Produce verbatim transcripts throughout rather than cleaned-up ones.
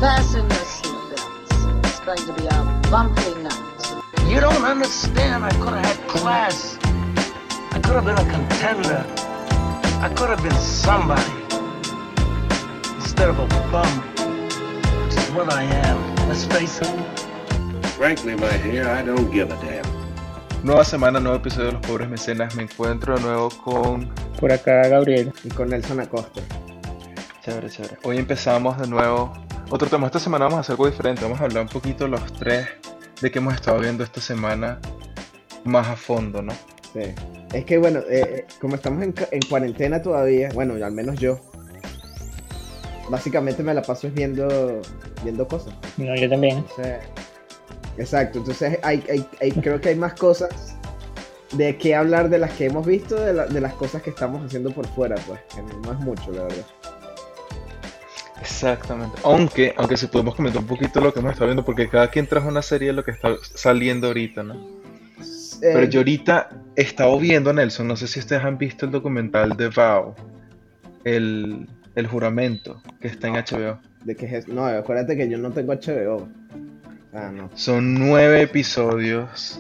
Fasten your seatbelts. It's going to be a bumpy night. You don't understand. I could have had class. I could have been a contender. I could have been somebody. Instead of a bum, which is what I am. Let's face it. Frankly, my dear, I don't give a damn. Nueva semana, nuevo episodio de Los Pobres Mecenas. Me encuentro de nuevo con... Por acá, Gabriel. Y con Nelson Acosta. Chévere, chévere. Hoy empezamos de nuevo otro tema. Esta semana vamos a hacer algo diferente. Vamos a hablar un poquito los tres de qué hemos estado viendo esta semana más a fondo, ¿no? Sí. Es que bueno, eh, como estamos en, en cuarentena todavía, bueno, al menos yo, básicamente me la paso es viendo, viendo cosas. No, yo también. Entonces, exacto, entonces hay, hay, hay, creo que hay más cosas de qué hablar de las que hemos visto, de, la, de las cosas que estamos haciendo por fuera, pues, que no es mucho, la verdad. Exactamente. Aunque, aunque si podemos comentar un poquito lo que hemos estado viendo, porque cada quien trajo una serie de lo que está saliendo ahorita, ¿no? Eh, Pero yo ahorita he estado viendo, Nelson, no sé si ustedes han visto el documental de Vow, el, el juramento, que está en H B O. ¿De qué es? No, acuérdate que yo no tengo H B O. Ah, no. Son nueve episodios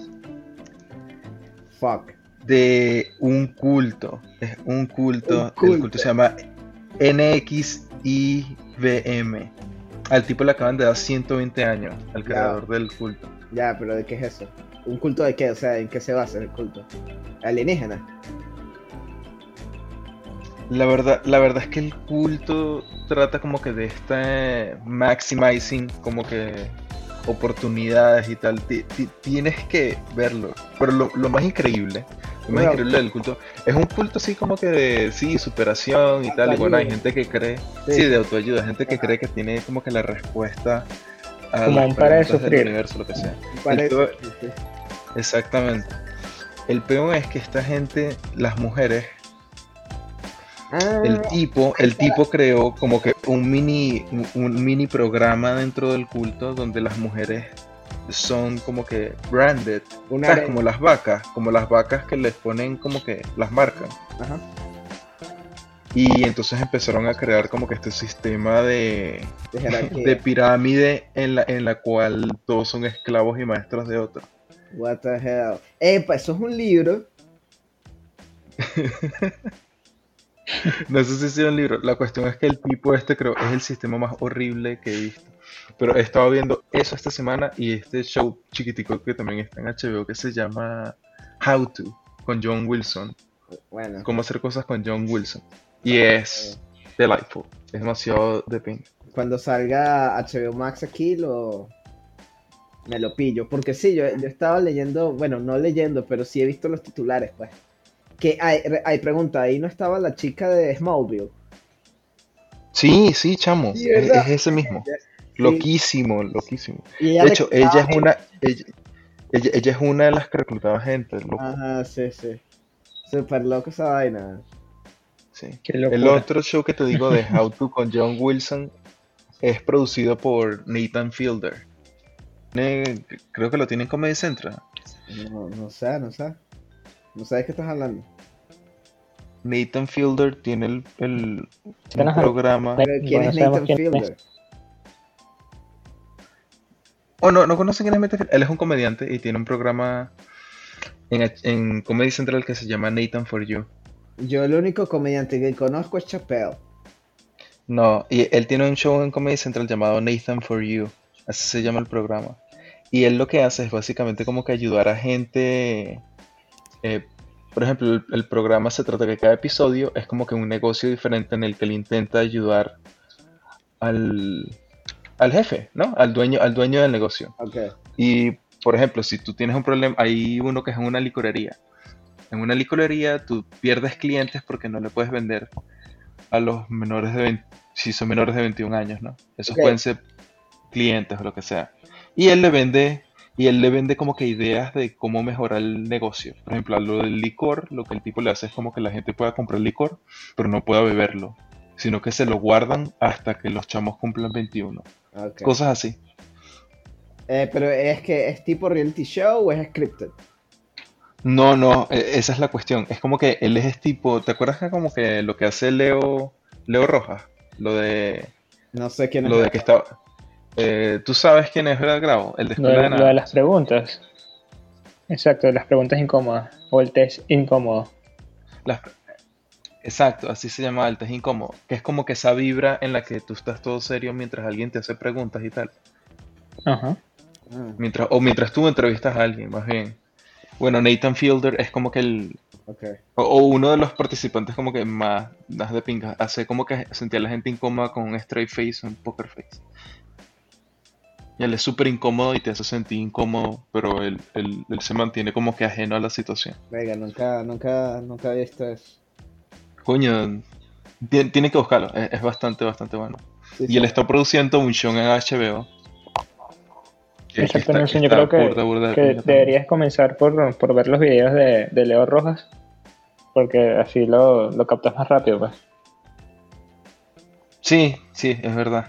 Fuck. de un culto. Es un culto. Un culto. El culto se llama N X I V M. Al tipo le acaban de dar ciento veinte años, al creador del culto. Ya, pero ¿de qué es eso? ¿Un culto de qué? O sea, ¿en qué se basa el culto? ¿Alienígena? La verdad, la verdad es que el culto trata como que de este maximizing, como que oportunidades y tal. Ti- ti- Tienes que verlo. Pero lo, lo más increíble, lo más Bueno. increíble del culto, es un culto así como que de, sí, superación y tal. Y bueno, hay gente que cree, Sí. sí, de autoayuda, gente que Ajá. cree que tiene como que la respuesta a Como las un para de preguntas del sufrir. universo, lo que sea. Parece. El peor- Sí, sí. Exactamente. El peor es que esta gente, las mujeres, Ah, el tipo, el tipo creó como que un mini, un- un mini programa dentro del culto donde las mujeres son como que branded, una ¿sabes? are- Como las vacas, como las vacas que les ponen como que las marcan. Ajá. Y entonces empezaron a crear como que este sistema de, De jerarquía. de pirámide en la, en la cual todos son esclavos y maestros de otros. What the hell. Epa, eso es un libro. No sé si sea un libro. La cuestión es que el tipo este creo es el sistema más horrible que he visto. Pero he estado viendo eso esta semana y este show chiquitico que también está en H B O que se llama How To con John Wilson. Bueno, Cómo hacer cosas con John Wilson. Y es delightful. Es demasiado de pin. cuando salga H B O Max aquí, lo me lo pillo. Porque sí, yo, yo estaba leyendo, bueno, no leyendo, pero sí he visto los titulares, pues. Que hay, re- hay pregunta, ahí no estaba la chica de Smallville. Sí, sí, chamo. Sí, Es, ¿verdad? es ese mismo. Loquísimo, loquísimo. Y ella De le hecho, contaba- ella es una. Ella, ella, ella es una de las que reclutaba gente. Loco. Ajá, sí, sí. Super loco esa vaina. Sí. Qué El locura. otro show que te digo de How To con John Wilson es producido por Nathan Fielder. Tiene- creo que lo tiene en Comedy Central. No, no sé, no sé. No sé de qué estás hablando. Nathan Fielder tiene el, el un Suena a- programa. Pero ¿quién Bueno, es sabemos Nathan quién es. Fielder? Oh, no, no conocen quién es Nathan Fielder. Él es un comediante y tiene un programa en, H- en Comedy Central que se llama Nathan for You. Yo el único comediante que conozco es Chappelle. No, y él tiene un show en Comedy Central llamado Nathan for You. Así se llama el programa. Y él lo que hace es básicamente como que ayudar a gente. eh, por ejemplo, el, el programa se trata que cada episodio es como que un negocio diferente en el que él intenta ayudar al, al jefe, ¿no? Al dueño, al dueño del negocio. Ok. Y, por ejemplo, si tú tienes un problema, hay uno que es en una licorería. En una licorería tú pierdes clientes porque no le puedes vender a los menores de veinte, si son menores de veintiún años, ¿no? Esos Ok. pueden ser clientes o lo que sea. Y él le vende, y él le vende como que ideas de cómo mejorar el negocio. Por ejemplo, a lo del licor, lo que el tipo le hace es como que la gente pueda comprar licor, pero no pueda beberlo, sino que se lo guardan hasta que los chamos cumplan veintiuno. Ok. Cosas así. Eh, pero es que es tipo reality show o es scripted. No, no, e- esa es la cuestión. Es como que él es tipo, ¿te acuerdas que como que lo que hace Leo, Leo Rojas? Lo de, No sé quién es. lo de que está, Eh, ¿tú sabes quién es Brad Grau? El de Lo Escuela de, de lo de Nada. las preguntas. Exacto, de las preguntas incómodas. O el test incómodo. Las- Exacto, así se llama el test incómodo, que es como que esa vibra en la que tú estás todo serio mientras alguien te hace preguntas y tal. Ajá. Ah, Mientras, o mientras tú entrevistas a alguien, más bien. Bueno, Nathan Fielder es como que el, ok. o, o uno de los participantes como que más, más de pinga, hace como que sentía a la gente incómoda con un straight face o un poker face. Y él es súper incómodo y te hace sentir incómodo, pero él, él- él se mantiene como que ajeno a la situación. Venga, nunca, nunca, nunca había visto eso. Coño, tiene, tiene que buscarlo, es, es bastante, bastante bueno. Sí, Y sí. él está produciendo un show en H B O, que, que Exacto, está, que Nelson. Yo está creo burda, que, burda de que pinga también. deberías comenzar por, por ver los videos de, de Leo Rojas, porque así lo, lo captas más rápido, pues. Sí, sí, es verdad.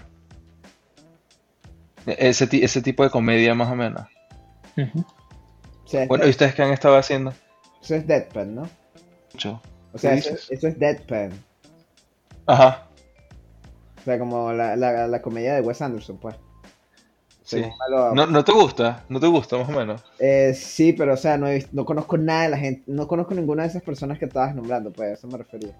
E- Ese, ti- ese tipo de comedia más o menos. Ujú. O sea, es Bueno, ¿y dead- ustedes qué han estado haciendo? eso es Deadpan, ¿no? Mucho. O ¿Qué sea, eso, dices? eso es Deadpan. Ajá, O sea, como la, la, la comedia de Wes Anderson, pues. sí. Según me lo- ¿No, no te gusta? ¿No te gusta más o menos? Eh, sí, pero o sea, no, he vis- no conozco nada de la gente, no conozco ninguna de esas personas que estabas nombrando, pues a eso me refería.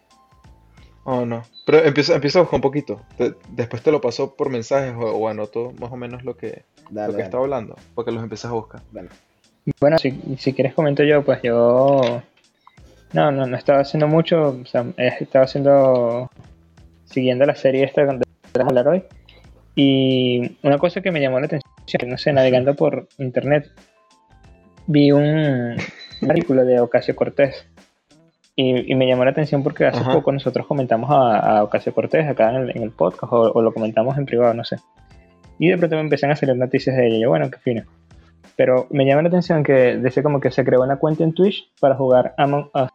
Oh, no. Pero empieza, empieza a buscar un poquito. Te- después te lo paso por mensajes o, o anoto más o menos lo que, lo Dale, que dale, está hablando, para que los empieces a buscar. dale. Bueno, si, si quieres comento yo, pues yo no, no, no estaba haciendo mucho, o sea, he estado haciendo, siguiendo la serie esta de la que vamos a hablar hoy, y una cosa que me llamó la atención, que no sé, navegando por internet, vi un, un artículo de Ocasio Cortés, y, y me llamó la atención porque hace Ajá. poco nosotros comentamos a, a Ocasio Cortés acá en el, en el podcast, o, o lo comentamos en privado, no sé, y de pronto me empiezan a salir noticias de ella, y yo, bueno, qué fino. Pero me llama la atención que decía como que se creó una cuenta en Twitch para jugar Among Us.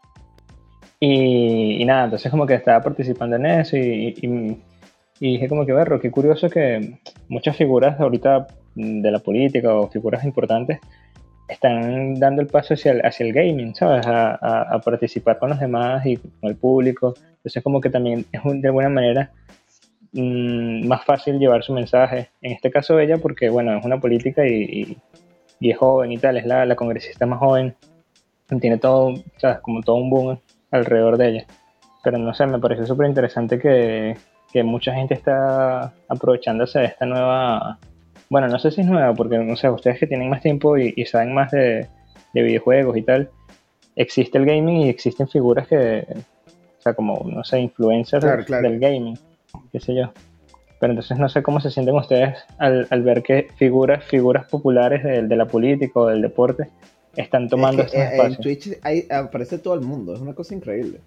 Y, y nada, entonces como que estaba participando en eso y, y- y dije como que, berro, qué curioso que muchas figuras ahorita mm, de la política o figuras importantes están dando el paso hacia el, hacia el gaming, ¿sabes? A, a- a participar con los demás y con el público. Entonces como que también es un- de alguna manera mm, más fácil llevar su mensaje. En este caso ella porque, bueno, es una política y, y- y es joven y tal, es la, la congresista más joven, tiene todo, ¿sabes? Como todo un boom alrededor de ella. Pero no sé, me pareció súper interesante que, que mucha gente está aprovechándose de esta nueva, bueno, no sé si es nueva, porque no sé, ustedes que tienen más tiempo y, y saben más de, de videojuegos y tal, existe el gaming y existen figuras que, o sea, como, no sé, influencers Claro, claro. del gaming, qué sé yo. Pero entonces no sé cómo se sienten ustedes al, al ver que figuras, figuras populares de, de la política o del deporte están tomando Es que, estos eh, en espacios. Twitch hay- aparece todo el mundo, es una cosa increíble.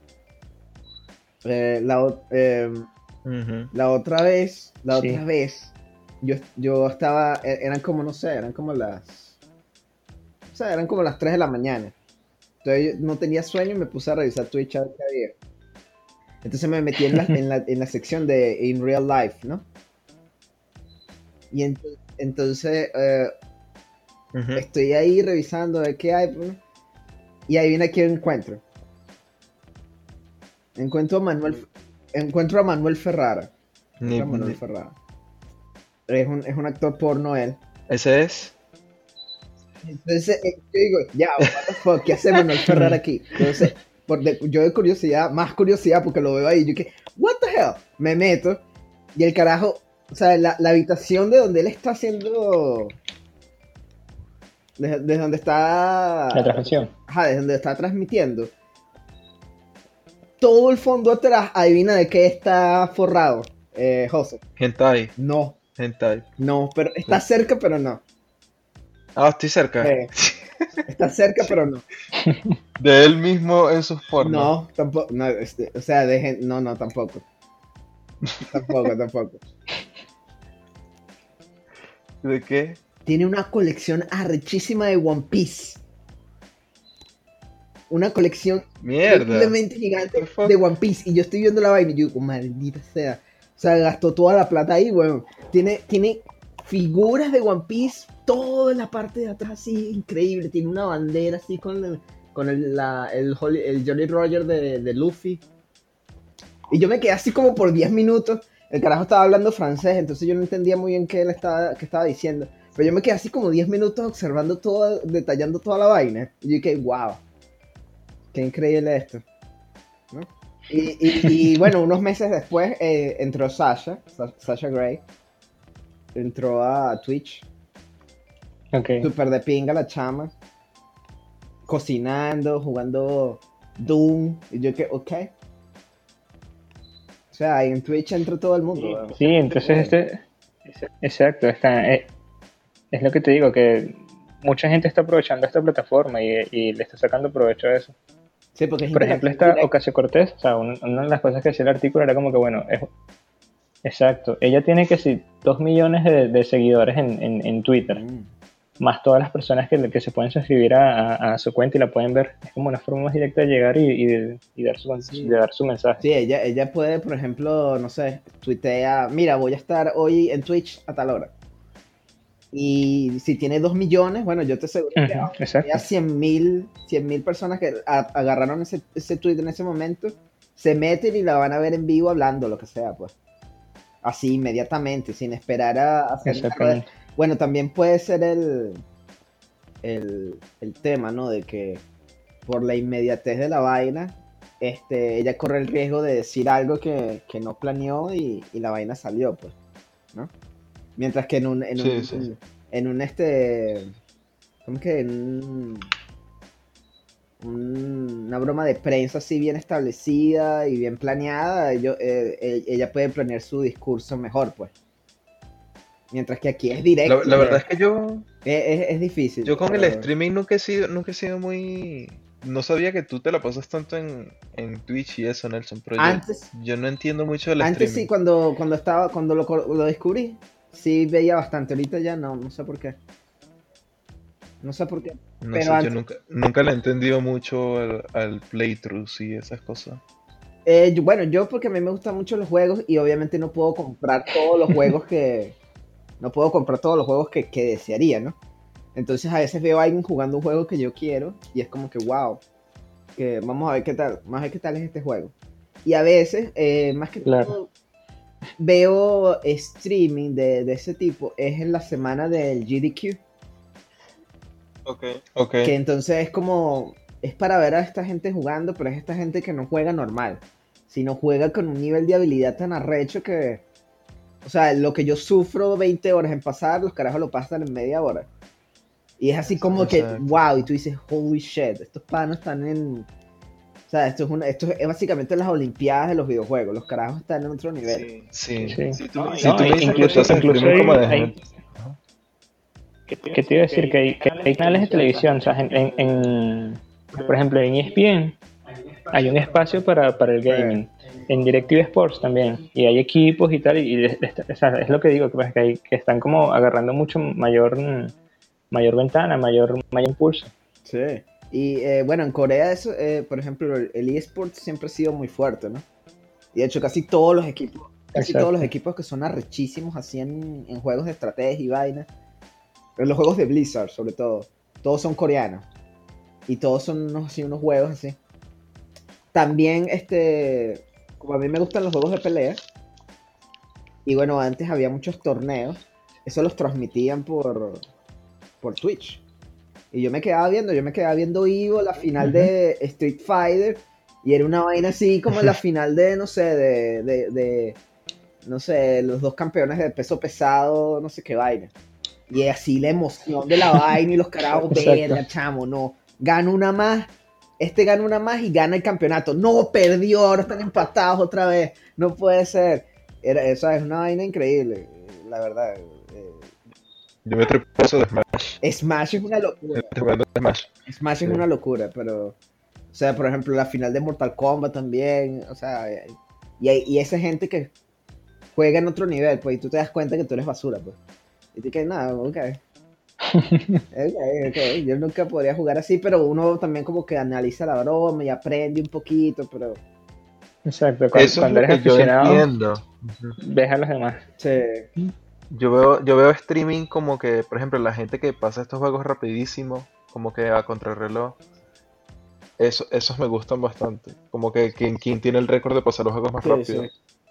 Eh, la, o- eh, Ujú. la otra vez, la Sí. otra vez, yo, yo estaba, e- eran como, no sé, eran como las, o sea, eran como las tres de la mañana. Entonces yo no tenía sueño y me puse a revisar Twitch a ver qué había. Entonces me metí en la, en la, en la sección de In Real Life, ¿no? Y ent- entonces eh, Ujú. estoy ahí revisando a ver qué hay, ¿no? Y ahí viene aquí encuentro. Encuentro a Manuel, encuentro a Manuel Ferrara. Ni- Encuentro a Manuel ni- Ferrara. Es un, es un actor porno él. Ese es. Entonces eh, yo digo, ya, what the fuck, ¿qué hace Manuel Ferrara aquí? Entonces, por de- yo de curiosidad, más curiosidad porque lo veo ahí, yo que, what the hell? Me meto y el carajo, o sea, la, la habitación de donde él está haciendo, desde, desde donde está, La transmisión. ajá, desde donde está transmitiendo, todo el fondo atrás, adivina de qué está forrado, eh, José. Hentai. No, Hentai. no, pero está cerca, pero no. Ah, estoy cerca. Eh, está cerca, pero no. De él mismo en sus pornos. No, tampoco, no, este, o sea, dejen, no, no, tampoco. Tampoco, tampoco. ¿De qué? Tiene una colección arrechísima de One Piece. Una colección Mierda. simplemente gigante What the fuck? de One Piece. Y yo estoy viendo la vaina y yo digo, maldita sea. O sea, gastó toda la plata ahí, weón. Tiene, tiene figuras de One Piece, toda la parte de atrás así, increíble. Tiene una bandera así con el, con el, la, el, Holly- el Jolly Roger de, de Luffy. Y yo me quedé así como por diez minutos el carajo estaba hablando francés, entonces yo no entendía muy bien qué él estaba, qué estaba diciendo. Pero yo me quedé así como diez minutos observando todo, detallando toda la vaina. Y yo dije, wow, qué increíble esto, ¿no? Y, y, y bueno, unos meses después eh, entró Sasha, Sa- Sasha Grey, entró a Twitch, Ok. súper de pinga la chama, cocinando, jugando Doom, y yo que, ok. O sea, en Twitch entró todo el mundo. ¿verdad? Sí, entonces este, exacto, está, eh, es lo que te digo, que mucha gente está aprovechando esta plataforma y, y le está sacando provecho a eso. Sí, porque es Por ejemplo, interacción esta directa. Ocasio Cortés, o sea, un- una de las cosas que decía el artículo era como que, bueno, es, exacto, ella tiene que sí, dos millones de, de seguidores en, en, en Twitter, Mm. más todas las personas que, que se pueden suscribir a, a- a su cuenta y la pueden ver. Es como una forma más directa de llegar y, y, y dar, su, Sí. de dar su mensaje. Sí, ella, ella puede, por ejemplo, no sé, tuitea, mira, voy a estar hoy en Twitch a tal hora. Y si tiene dos millones, bueno, yo te aseguro que Ujú, exacto. había cien mil personas que a- agarraron ese, ese tweet en ese momento, se meten y la van a ver en vivo hablando, lo que sea, pues. Así, inmediatamente, sin esperar a a hacer una rueda. Exactamente. Bueno, también puede ser el, el, el tema, ¿no? De que por la inmediatez de la vaina, este, ella corre el riesgo de decir algo que, que no planeó y, y la vaina salió, pues, ¿no? Mientras que en un, en Sí, un, sí. en un este, ¿cómo es que? En un- un- una broma de prensa así bien establecida y bien planeada, ello- eh, eh, ella puede planear su discurso mejor, pues. Mientras que aquí es La, directo, la verdad pues, es que yo, es, es- es difícil. yo con el pero- streaming nunca he sido, nunca he sido muy... No sabía que tú te la pasas tanto en, en Twitch y eso, Nelson, pero yo, Antes, yo no entiendo mucho del antes sí, streaming. cuando, cuando estaba, cuando lo, co- lo descubrí, sí veía bastante. Ahorita ya no, no sé por qué. No sé por qué. No Pero sé, yo antes, nunca, nunca le he entendido mucho al, al playthroughs y esas cosas. eh, yo- bueno, yo porque a mí me gustan mucho los juegos y obviamente no puedo comprar todos los juegos que, no puedo comprar todos los juegos que, que desearía, ¿no? Entonces a veces veo a alguien jugando un juego que yo quiero y es como que wow, que vamos a ver qué tal, vamos a ver qué tal es este juego. Y a veces, eh, más que Claro. todo, veo streaming de, de ese tipo, es en la semana del G D Q, Ok. Ok. que entonces es como, es para ver a esta gente jugando, pero es esta gente que no juega normal, sino juega con un nivel de habilidad tan arrecho que, o sea, lo que yo sufro veinte horas en pasar, los carajos lo pasan en media hora. Y es así como que, Exacto. wow, y tú dices, holy shit, estos panos están en... O sea, esto es, una, esto es básicamente las olimpiadas de los videojuegos, los carajos están en otro nivel. Sí. Sí. Si tú, No, si tú me dices que incluso, tú haces incluso streaming como hay, de hay- gente. Ajá. ¿qué te iba a decir? Que hay, que hay canales de televisión, o sea, en, en- en- por ejemplo, en E S P N hay un espacio para, para el gaming, en DirecTV Sports también, y hay equipos y tal, y, y es, o sea, es lo que digo, que, pues, que, hay- que están como agarrando mucho mayor, mm, mayor ventana, mayor, mayor impulso. Sí. Y eh, bueno, en Corea, eso, eh, por ejemplo, el, el eSports siempre ha sido muy fuerte, ¿no? Y de hecho, casi todos los equipos, casi Exacto. todos los equipos que son arrechísimos así en, en juegos de estrategia y vaina, en los juegos de Blizzard, sobre todo, todos son coreanos. Y todos son unos, así, unos juegos así. También, este, como a mí me gustan los juegos de pelea, y bueno, antes había muchos torneos, eso los transmitían por, por Twitch. Y yo me quedaba viendo, yo me quedaba viendo Evo, la final Ujú. de Street Fighter, y era una vaina así como la final de, no sé, de, de, de, no sé, los dos campeones de peso pesado, no sé qué vaina. Y así la emoción de la vaina y los carajos, Exacto. verga, chamo, no, gana una más, este gana una más y gana el campeonato. No, perdió, ahora están empatados otra vez, no puede ser. Era, eso es una vaina increíble, la verdad. Eh, Yo me trepo eso de Smash. Smash es una locura. Estoy jugando Smash. Smash Sí. es una locura, pero... O sea, por ejemplo, la final de Mortal Kombat también, o sea, y, hay- y esa gente que juega en otro nivel, pues, y tú te das cuenta que tú eres basura, pues. Y tú que nada, ok. Ok, ok, yo nunca podría jugar así, pero uno también como que analiza la broma y aprende un poquito, pero... Exacto, cuando, Eso es cuando lo eres que yo aficionado, entiendo. Ujú. ves a los demás. Sí, Yo veo, yo veo streaming como que, por ejemplo, la gente que pasa estos juegos rapidísimo, como que a contrarreloj, eso, esos me gustan bastante. Como que quien, quien tiene el récord de pasar los juegos más sí, rápido. sí.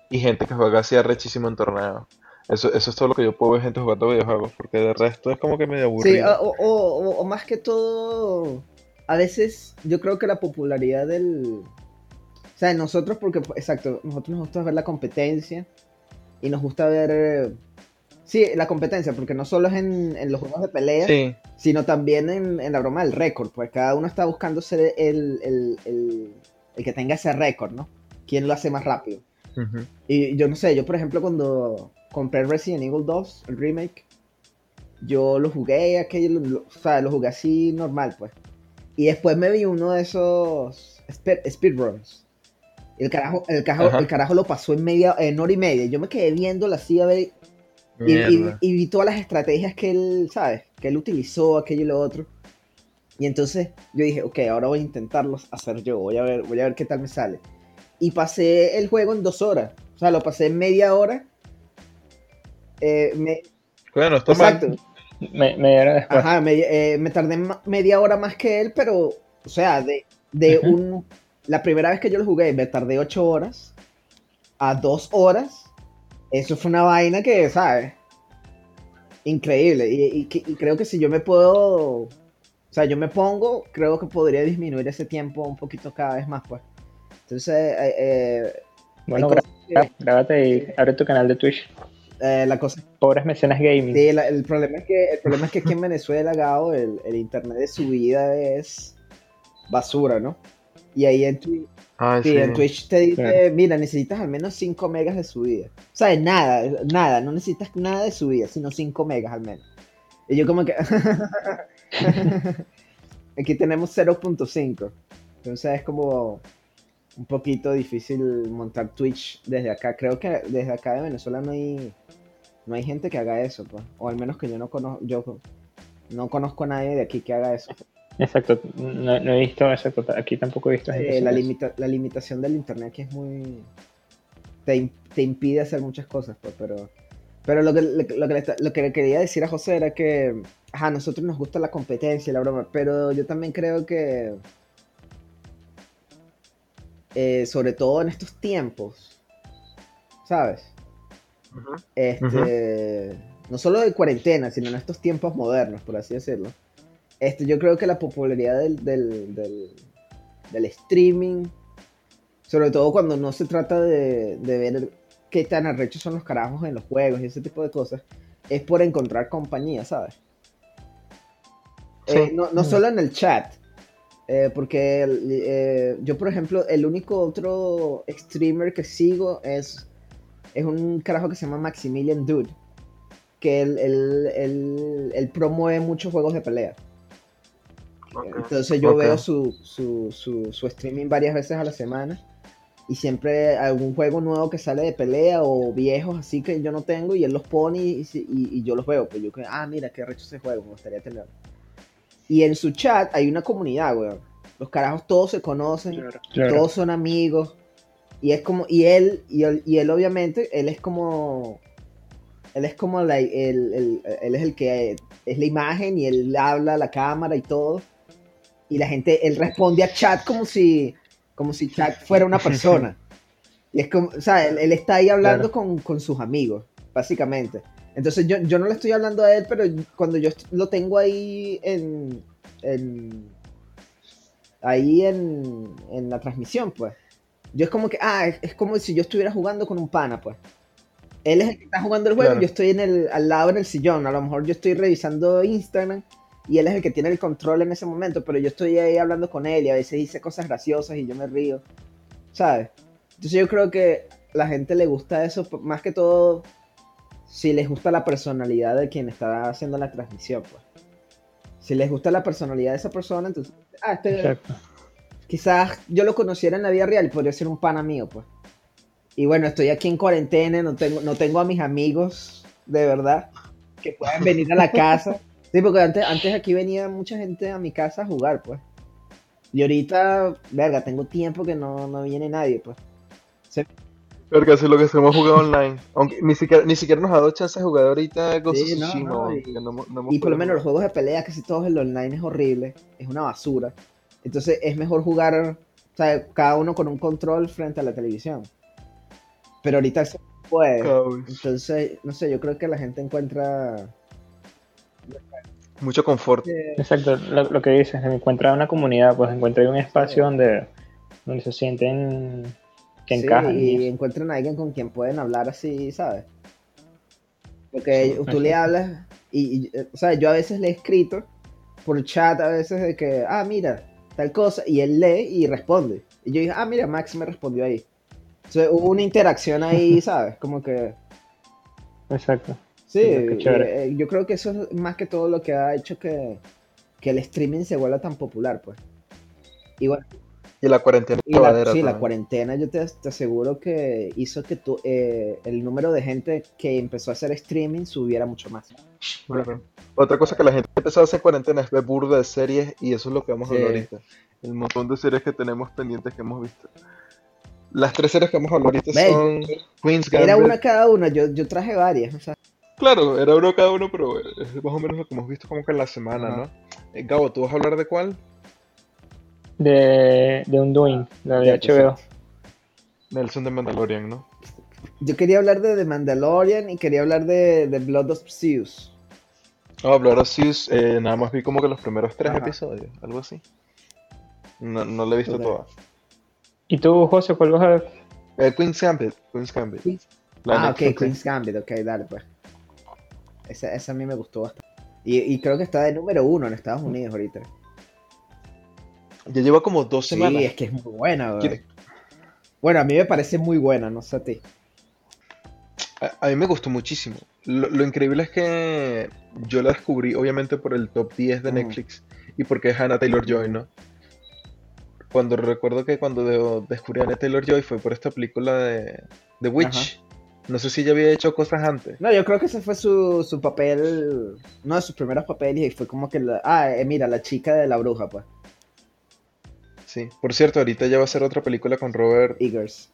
y gente que juega así arrechísimo en torneos. Eso, eso es todo lo que yo puedo ver gente jugando videojuegos, porque de resto es como que medio Sí, o, aburrido. o- o- o más que todo, a veces yo creo que la popularidad del... O sea, nosotros, porque, exacto, nosotros nos gusta ver la competencia y nos gusta ver... eh, Sí, la competencia, porque no solo es en, en los juegos de pelea, Sí, sino también en, en la broma del récord, pues cada uno está buscando ser el, el, el, el que tenga ese récord, ¿no? ¿Quién lo hace más rápido? ujú. Y yo no sé, yo por ejemplo cuando compré Resident Evil dos, el remake, yo lo jugué, aquello, lo- lo- o sea, lo jugué así normal, pues. Y después me vi uno de esos speed- speedruns. El carajo, el, carajo, el Ajá, carajo lo pasó en media, en hora y media. Yo me quedé viéndolo así a ver y, y- mierda. y vi todas las estrategias que él, ¿sabes? Que él utilizó, aquello y lo otro. Y entonces yo dije, ok, ahora voy a intentarlo hacer yo, voy a ver, voy a ver qué tal me sale. Y pasé el juego en dos horas. O sea, lo pasé en media hora. Eh, me- Bueno, está mal. exacto. Me, media hora después. Ajá, me, eh, me tardé ma- media hora más que él, pero, o sea, de, de Ujú. un... La primera vez que yo lo jugué me tardé ocho horas a dos horas. Eso fue una vaina que, ¿sabes? Increíble. Y, y que- y creo que si yo me puedo... O sea, yo me pongo, creo que podría disminuir ese tiempo un poquito cada vez más, pues. Entonces, eh, eh, Bueno, hay cosas gra- que- grábate y abre tu canal de Twitch. eh, la cosa... Pobres mecenas gaming. Sí, la- el problema es que el problema es que aquí en Venezuela, Gao, el, el internet de subida es basura, ¿no? Y ahí en, Twi- Ay, sí, sí. en Twitch te dice, Claro. mira, necesitas al menos cinco megas de subida. O sea, nada, nada, no necesitas nada de subida, sino cinco megas al menos. Y yo como que... Aquí tenemos cero punto cinco. Entonces es como un poquito difícil montar Twitch desde acá. Creo que desde acá de Venezuela no hay, no hay gente que haga eso, pues. O al menos que yo no conozco, yo no conozco a nadie de aquí que haga eso. Exacto. No, no he visto, exacto. Aquí tampoco he visto gente Eh, la, haciendo eso. limita- la limitación del internet aquí es muy... Te, im- te impide hacer muchas cosas, pues, pero... Pero lo que, lo, que, lo que le, esta- lo que le quería decir a José era que, ajá, a nosotros nos gusta la competencia y la broma, pero yo también creo que, eh, sobre todo en estos tiempos, ¿sabes? Ujú. Este, no solo de cuarentena, sino en estos tiempos modernos, por así decirlo. Este, yo creo que la popularidad del, del, del, del streaming, sobre todo cuando no se trata de, de ver qué tan arrechos son los carajos en los juegos y ese tipo de cosas, es por encontrar compañía, ¿sabes? Sí. Eh, no, no solo en el chat, eh, porque eh, yo, por ejemplo, el único otro streamer que sigo es, es un carajo que se llama Maximilian Dude, que él, él, él, él promueve muchos juegos de pelea. Ok. Entonces yo Ok. veo su, su, su, su streaming varias veces a la semana y siempre algún juego nuevo que sale de pelea o viejos así que yo no tengo y él los pone y, y, y yo los veo. Pues yo que, ah, mira, qué recho ese juego, me gustaría tenerlo. Y en su chat hay una comunidad, weón. Los carajos todos se conocen, Claro, claro. todos son amigos. Y es como, y él, y él, y él obviamente, él es como, él es como la, el, el- él es el que es la imagen y él habla a la cámara y todo. Y la gente, él responde a chat como si, como si chat fuera una persona. Y es como, o sea, él, él está ahí hablando Claro. con, con sus amigos, básicamente. Entonces yo, yo no le estoy hablando a él, pero cuando yo est- lo tengo ahí en, en ahí en, en la transmisión, pues, yo es como que, ah, es, es como si yo estuviera jugando con un pana, pues. Él es el que está jugando el juego Claro. y yo estoy en el, al lado en el sillón. A lo mejor yo estoy revisando Instagram y él es el que tiene el control en ese momento, pero yo estoy ahí hablando con él y a veces dice cosas graciosas y yo me río, ¿sabes? Entonces yo creo que a la gente le gusta eso, p- más que todo si les gusta la personalidad de quien está haciendo la transmisión, pues. Si les gusta la personalidad de esa persona, entonces, ah, este, Exacto. quizás yo lo conociera en la vida real y podría ser un pana mío, pues. Y bueno, estoy aquí en cuarentena, no tengo, no tengo a mis amigos, de verdad, que puedan venir a la casa. Sí, porque antes, antes aquí venía mucha gente a mi casa a jugar, pues. Y ahorita, verga, tengo tiempo que no, no viene nadie, pues. Se- Porque así es lo que hemos jugado online. Aunque ni siquiera, ni siquiera nos ha dado chance de jugar ahorita Ghost of Sí, no, Tsushima, no, weón, y- que no hemos- no hemos Y por lo podido menos los jugar. juegos de pelea, casi todos el online es horrible, es una basura. Entonces es mejor jugar, o sea, cada uno con un control frente a la televisión. pero ahorita se puede. Cabos. Entonces, no sé, yo creo que la gente encuentra... Mucho confort. eh, Exacto, lo, lo que dices, encuentra una comunidad, pues encuentra un espacio Sí. donde, donde se sienten que sí, encajan. y Y eso. encuentran a alguien con quien pueden hablar así, ¿sabes? Porque Sí, tú le exacto. hablas y, y, eh, o sea, yo a veces le he escrito por chat a veces de que, ah, mira, tal cosa, y él lee y responde. Y yo dije, ah, mira, Max me respondió ahí. Entonces hubo una interacción ahí, ¿sabes? Como que, Exacto. sí, Exacto, qué y, chévere. eh, yo creo que eso es más que todo lo que ha hecho que, que el streaming se vuelva tan popular, pues. Y bueno, Y la cuarentena y la, llevadera sí, la también. cuarentena yo te, te aseguro que hizo que tu, eh, el número de gente que empezó a hacer streaming subiera mucho más. Claro. Otra cosa que la gente empezó a hacer cuarentena es ver burda de series y eso es lo que vamos a hablar Sí. ahorita. El montón de series que tenemos pendientes que hemos visto. Las tres series que vamos a hablar ahorita Ve, son Queen's era Gambit. una cada una, yo, yo traje varias, o sea, Claro, era uno cada uno, pero es más o menos lo que hemos visto como que en la semana, Ajá. ¿no? Eh, Gabo, ¿tú vas a hablar de cuál? De, de Undoing, la de ya, H B O. perfecto. Nelson de Mandalorian, ¿no? Yo quería hablar de The Mandalorian y quería hablar de, de Blood of Zeus. Vamos a hablar así, eh, nada más vi como que los primeros tres Ajá. episodios, algo así. No, no la he visto Ok. toda. ¿Y tú, José, cuál vas a ver? Eh, Queen's Gambit, Queen's Gambit. Queen's- La de Ah, ok, Netflix. Queen's Gambit, ok, dale pues. Esa, esa a mí me gustó bastante. Y, y creo que está de número uno en Estados Unidos ahorita. Ya lleva como dos semanas. Sí, es que es muy buena, güey. ¿Quién- Bueno, a mí me parece muy buena, no sé a ti. A, a mí me gustó muchísimo. Lo, lo increíble es que yo la descubrí obviamente por el top diez de Ujú. Netflix y porque es Hannah Taylor-Joy, ¿no? Cuando recuerdo que cuando de- descubrí a Hannah Taylor-Joy fue por esta película de The Witch. No sé si ella había hecho cosas antes. No, yo creo que ese fue su, su papel, uno de sus primeros papeles y fue como que, la, ah, eh, mira, la chica de la bruja, pues, Sí. Por cierto, ahorita ya va a hacer otra película con Robert Eggers.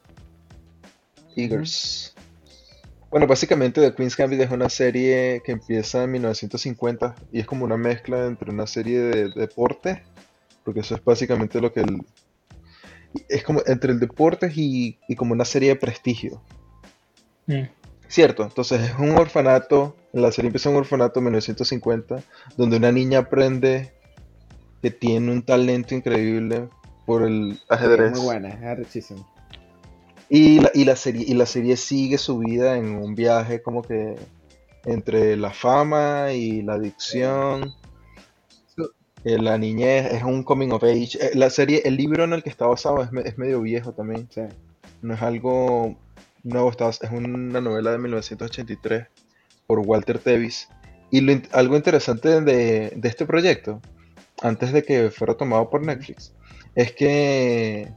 Eggers. Bueno, básicamente The Queen's Gambit es una serie que empieza en mil novecientos cincuenta y es como una mezcla entre una serie de deporte, porque eso es básicamente lo que el, es como entre el deporte y, y como una serie de prestigio. Mm. Cierto, entonces es un orfanato, la serie empieza en un orfanato en mil novecientos cincuenta, donde una niña aprende que tiene un talento increíble por el Sí, es ajedrez. muy buena, es arrechísimo. Y la, y la serie, y la serie sigue su vida en un viaje como que entre la fama y la adicción, Su- eh, la niñez, es un coming of age. Eh, La serie, el libro en el que está basado es, me- es medio viejo también, Sí. no es algo nuevo, está- es una novela de mil novecientos ochenta y tres por Walter Tevis. Y lo in- algo interesante de, de este proyecto, antes de que fuera tomado por Netflix, es que,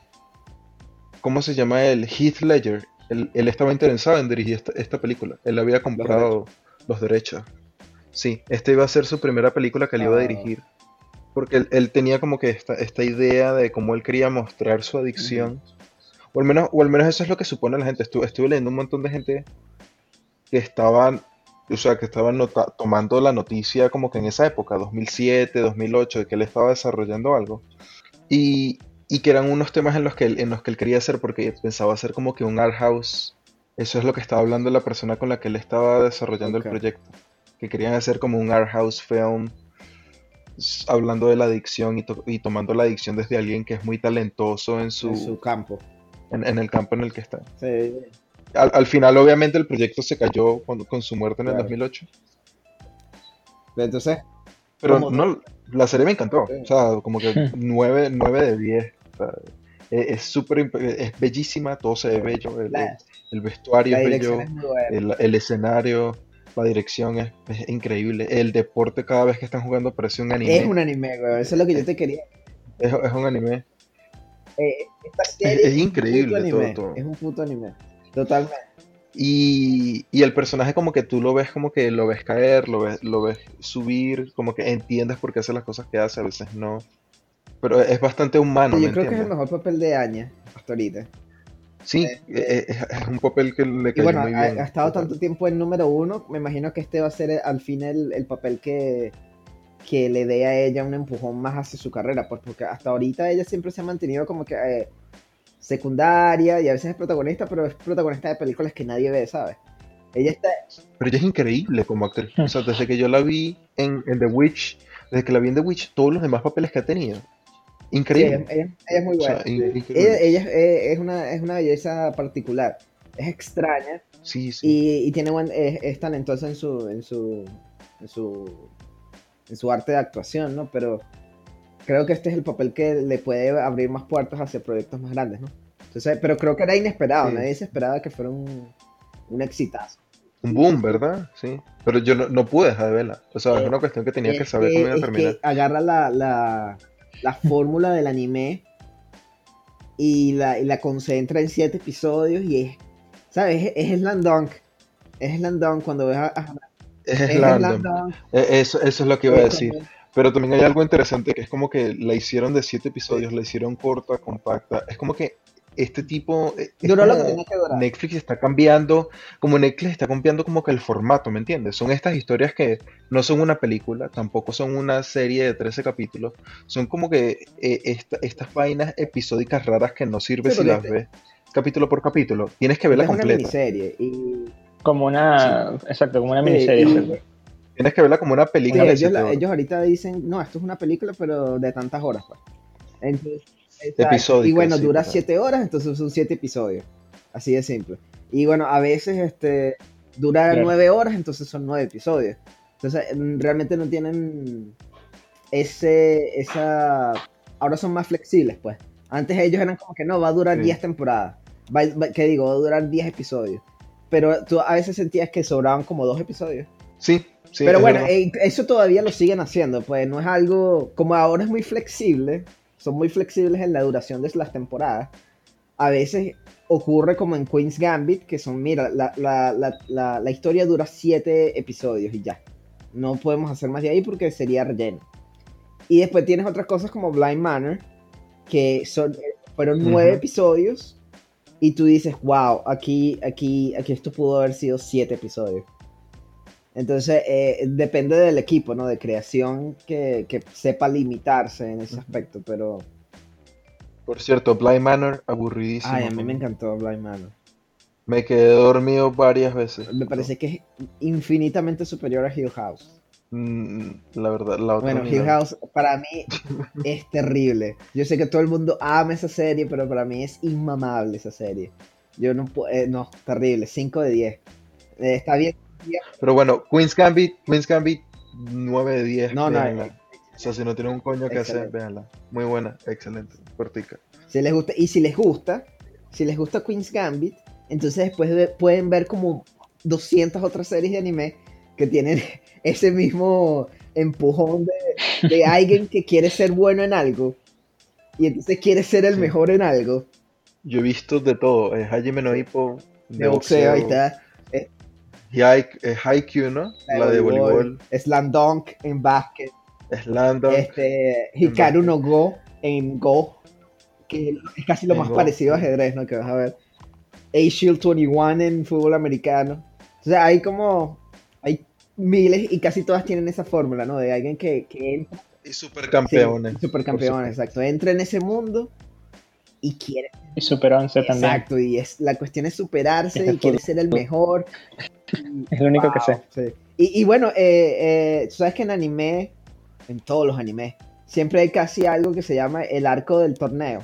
¿cómo se llama él? Heath Ledger. Él, él estaba interesado en dirigir esta, esta película. Él había comprado los derechos. Sí, esta iba a ser su primera película que él iba a Ah. dirigir. Porque él, él tenía como que esta, esta idea de cómo él quería mostrar su adicción. O al menos, o al menos eso es lo que supone la gente. Estuve, estuve leyendo un montón de gente que estaban, o sea, que estaban nota- tomando la noticia como que en esa época, dos mil siete, dos mil ocho, de que él estaba desarrollando algo. Y, y que eran unos temas en los que él, en los que él quería hacer porque pensaba hacer como que un art house. Eso es lo que estaba hablando la persona con la que él estaba desarrollando Ok. el proyecto. Que querían hacer como un art house film s- hablando de la adicción y, to- y tomando la adicción desde alguien que es muy talentoso en su, En su campo. en, en el campo en el que está. Sí. Al, al final, obviamente, el proyecto se cayó con, con su muerte en el Claro. dos mil ocho. Entonces, Pero Como- no, la serie me encantó. Sí. O sea, como que nueve de diez. O sea, es es súper, imp- es bellísima, todo se ve bello. El, La- el- el vestuario la es dirección bello, es muy buena. el, el escenario, la dirección es, es increíble. El deporte cada vez que están jugando parece un anime. Es un anime, güey. Eso es lo que yo te quería. Es, es un anime. Eh, esta Es, serie es un increíble puto todo, anime. todo. Es un puto anime. Totalmente. Y, y el personaje como que tú lo ves como que lo ves caer, lo ves, lo ves subir, como que entiendes por qué hace las cosas que hace, a veces no. Pero es bastante humano, yo ¿me creo que es el entiendes? mejor papel de Anya hasta ahorita. Sí, es, es- es un papel que le Y cayó bueno, muy ha, bien. ha estado total. tanto tiempo en número uno. Me imagino que este va a ser eh, al fin el, el papel que, que le dé a ella un empujón más hacia su carrera. Pues porque hasta ahorita ella siempre se ha mantenido como que eh, secundaria y a veces es protagonista, pero es protagonista de películas que nadie ve, ¿sabes? Ella está... Pero ella es increíble como actriz. O sea, desde que yo la vi en, en The Witch, desde que la vi en The Witch, todos los demás papeles que ha tenido. Sí, ella, Increíble. ella- ella es muy O sea, buena. in- sí. increíble. Ella, ella es, eh, es una, es una belleza particular. Es extraña Sí, sí. y, y tiene buen, es, es talentosa en su, en su, en su, en su arte de actuación, ¿no? Pero creo que este es el papel que le puede abrir más puertas hacia proyectos más grandes, ¿no? Entonces, pero creo que era inesperado, Sí. nadie se esperaba que fuera un, un exitazo. Un boom, ¿verdad? Sí. Pero yo no, no pude dejar de verla. O sea, es una cuestión que tenía que Es saber cómo iba a es terminar. que agarra la, la, la fórmula del anime y la, y la concentra en siete episodios y es, ¿sabes? Es, es Slam Dunk. Es Slam Dunk cuando ves a, a- Es es Slam Slam Dunk. Dunk. Eh, Eso, eso es lo que iba a Es decir. como- Pero también hay algo interesante que es como que la hicieron de siete episodios, la hicieron corta, compacta. Es como que este tipo, eh, es Duró lo que como tenía que durar. Netflix está cambiando, como Netflix está cambiando como que el formato, ¿me entiendes? Son estas historias que no son una película, tampoco son una serie de trece capítulos, son como que eh, esta- estas vainas episódicas raras que no sirve Sí, si porque las este- ves capítulo por capítulo. Tienes que verla es una completa. miniserie y Como una, exacto, como una Sí, miniserie. y- exacto. Tienes que verla como una sí, película de ellos, siete la- horas. ellos ahorita dicen, no, esto es una película, pero de tantas horas, pues. Entonces, exacto. Episódica, Y bueno, sí, dura total. siete horas, entonces son siete episodios. Así de simple. Y bueno, a veces este dura Claro. nueve horas, entonces son nueve episodios. Entonces, mm, realmente no tienen ese, esa... Ahora son más flexibles, pues. Antes ellos eran como que no, va a durar Sí. diez temporadas. Va, va- ¿Qué digo? Va a durar diez episodios. Pero tú a veces sentías que sobraban como dos episodios. Sí, sí, Pero es bueno, verdad. eh, eso todavía lo siguen haciendo, pues no es algo, como ahora es muy flexible, son muy flexibles en la duración de las temporadas, a veces ocurre como en Queen's Gambit, que son, mira, la, la, la, la, la historia dura siete episodios y ya, no podemos hacer más de ahí porque sería relleno. Y después tienes otras cosas como Blind Manor, que son, eh, fueron nueve Ujú. episodios, y tú dices, wow, aquí, aquí, aquí esto pudo haber sido siete episodios. Entonces, eh, depende del equipo, ¿no? De creación que, que sepa limitarse en ese Ujú. aspecto, pero... Por cierto, Blind Manor, aburridísimo. Ay, a mí para me mí. encantó Blind Manor. Me quedé dormido varias veces. Me parece que es infinitamente superior a Hill House. Mm, la verdad, la otra Bueno, ni Hill la- House para mí es terrible. Yo sé que todo el mundo ama esa serie, pero para mí es inmamable esa serie. Yo no puedo... eh, no, terrible, cinco de diez. Eh, está bien. Pero bueno, Queen's Gambit, Queen's Gambit, nueve de diez. No, no, véanla. eh, O sea, si no tienen un coño que hacer, excelente. véanla. Muy buena, excelente, cortica. Si les gusta, y si les gusta, si les gusta Queen's Gambit, entonces después de- pueden ver como doscientas otras series de anime que tienen ese mismo empujón de, de alguien que quiere ser bueno en algo y entonces quiere ser el Sí. mejor en algo. Yo he visto de todo, es Hajime no Ippo, De boxeo, ahí está. Hai- eh, Haikyuu, ¿no? La de voleibol, Slam Dunk en básquet. Slam Dunk, Este, Hikaru no Go en Go, que es casi lo En más Go, parecido a sí. ajedrez, ¿no? Que vas a ver. A-Shield veintiuno en fútbol americano. O sea, hay como. Hay miles y casi todas tienen esa fórmula, ¿no? De alguien que, que entra. y supercampeones. Sí, supercampeones, exacto. Entra en ese mundo y quiere. Y Super once también. Exacto, y es, la cuestión es superarse Ese y quiere fútbol. ser el mejor. Es lo único que Wow, sé. sí. Y, y bueno, eh, eh, tú sabes que en anime, en todos los animes, siempre hay casi algo que se llama el arco del torneo.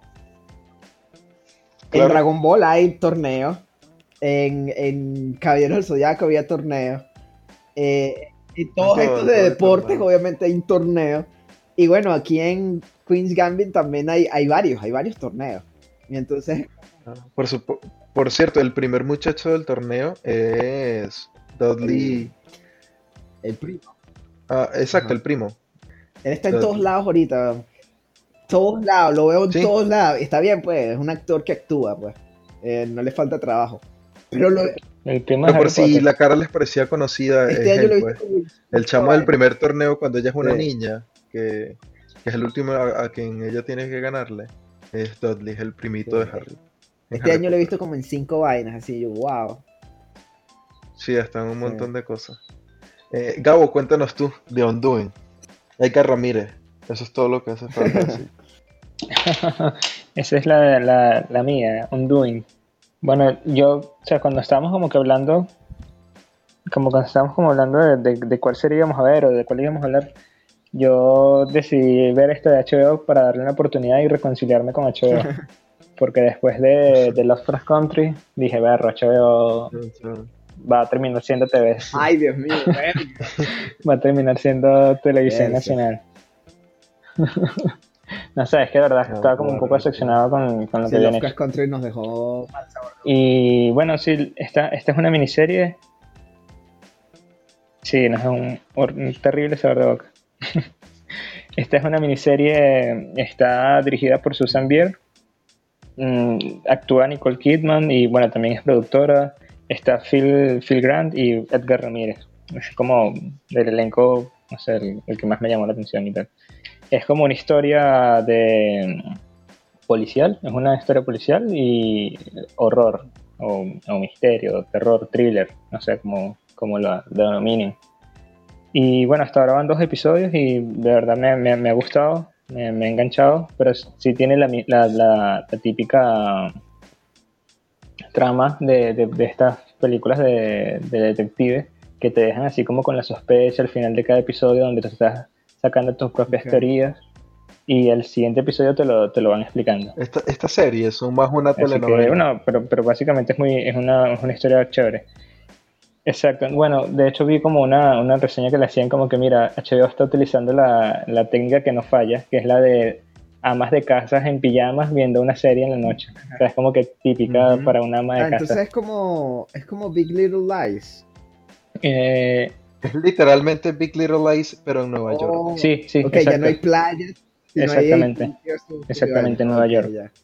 En Claro. Dragon Ball hay torneos, en, en Caballeros del Zodiaco había torneos, eh, en todos todo- estos todo de hay deportes torneo. obviamente hay un torneo. Y bueno, aquí en Queen's Gambit también hay, hay varios, hay varios torneos. Y entonces, Ah, Por, supo- por cierto, el primer muchacho del torneo es Dudley. el primo. Ah, exacto, Ajá. el primo. Él está en Dudley. todos lados ahorita. Todos lados, lo veo en Sí. todos lados. Está bien, pues, es un actor que actúa, pues. Eh, no le falta trabajo. Pero lo- El primo de Pero por Harry si Potter. la cara les parecía conocida, este es año lo he él, visto pues. como- El chamo del primer torneo cuando ella es una Sí. niña, que, que es el último a, a quien ella tiene que ganarle, es Dudley, es el primito Sí. de Harry. En Este Harry año lo he Potter. visto como en cinco vainas, así yo, wow. Sí, está en un montón de cosas. Eh, Gabo, cuéntanos tú de Undoing. Edgar Ramírez, eso es todo lo que hace falta. Sí. Esa es la, la, la mía, Undoing. Bueno, yo, o sea, cuando estábamos como que hablando, como cuando estábamos como hablando de, de, de cuál serie íbamos a ver o de cuál íbamos a hablar, yo decidí ver esto de H B O para darle una oportunidad y reconciliarme con H B O. Porque después de, de Lost Cross Country, dije, berro, H B O va a terminar siendo T V. Ay, Dios mío, verga. Va a terminar siendo televisión Eso. nacional. No sé, es que de verdad No, estaba como un poco horrible. decepcionado con, con lo Sí, que habían Lovecraft hecho. Country nos dejó mal sabor. Y bueno, sí, esta, esta es una miniserie. Sí, no es un, un terrible sabor de boca. Esta es una miniserie, está dirigida por Susan Bier. Mm, actúa Nicole Kidman y bueno, también es productora. Está Phil, Phil Grant y Edgar Ramírez. Es como del elenco, no sé, el, el que más me llamó la atención y tal. Es como una historia de policial, es una historia policial y horror, o, o misterio, terror, thriller, no sé cómo, cómo lo denominen. Y bueno, hasta ahora van dos episodios y de verdad me, me, me ha gustado, me, me ha enganchado, pero sí tiene la, la, la, la típica trama de, de, de estas películas de, de detectives que te dejan así como con la sospecha al final de cada episodio, donde te estás sacando tus propias Ok. teorías y el siguiente episodio te lo, te lo van explicando. Esta, esta serie son más una Así que, telenovela. bueno, pero, pero básicamente es, muy, es, una, es una historia chévere. Exacto. Bueno, de hecho vi como una, una reseña que le hacían como que, mira, H B O está utilizando la, la técnica que no falla, que es la de amas de casas en pijamas viendo una serie en la noche. O sea, es como que típica Ujú. para una ama de Ah, entonces casa. es como, es como Big Little Lies. Eh, Es literalmente Big Little Lies, pero en Nueva York. Oh, sí, sí, ok, exacto. ya no hay playas, sino Exactamente. hay edificios Exactamente, en individuales. Nueva Ok, York.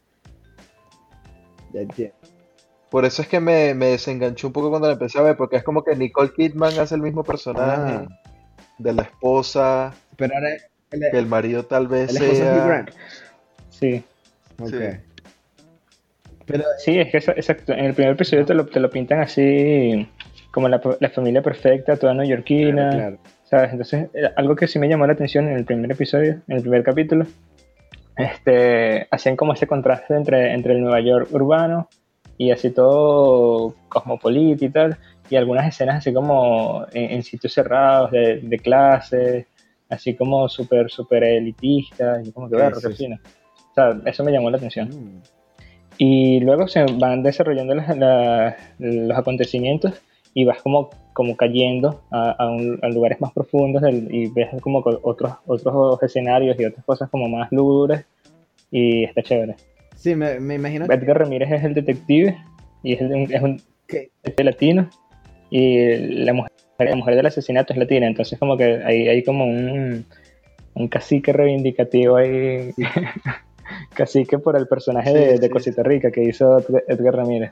Ya. Ya entiendo. Por eso es que me, me desenganchó un poco cuando la empecé a ver, porque es como que Nicole Kidman hace el mismo personaje Ah, de la esposa, pero ahora el, que el marido tal vez el esposo es Hugh sea... Grant. Sí. Ok. Sí. Pero Sí, es que eso- exacto. En el primer episodio te lo, te lo pintan así como la, la familia perfecta, toda neoyorquina, claro, claro. ¿sabes? Entonces, eh, algo que sí me llamó la atención en el primer episodio, en el primer capítulo, este, hacían como ese contraste entre, entre el Nueva York urbano y así todo cosmopolita y tal, y algunas escenas así como en, en sitios cerrados de, de clase, así como súper, súper elitistas, y como que, Ok, ver, sí, qué sí. fino. O sea, eso me llamó la atención. Mm. Y luego se van desarrollando las- la- los acontecimientos y vas como, como cayendo a, a un- a lugares más profundos del- y ves como co- otros, otros escenarios y otras cosas como más lúgubres y está chévere. Sí, me, me imagino que, Edgar Ramírez es el detective y es, el- un, es un que- detective latino y la mujer, la mujer del asesinato es latina, entonces como que hay, hay como un, un cacique reivindicativo ahí, Sí. cacique por el personaje Sí, de, de sí, Cosita Rica que hizo Edgar Edgar Ramírez.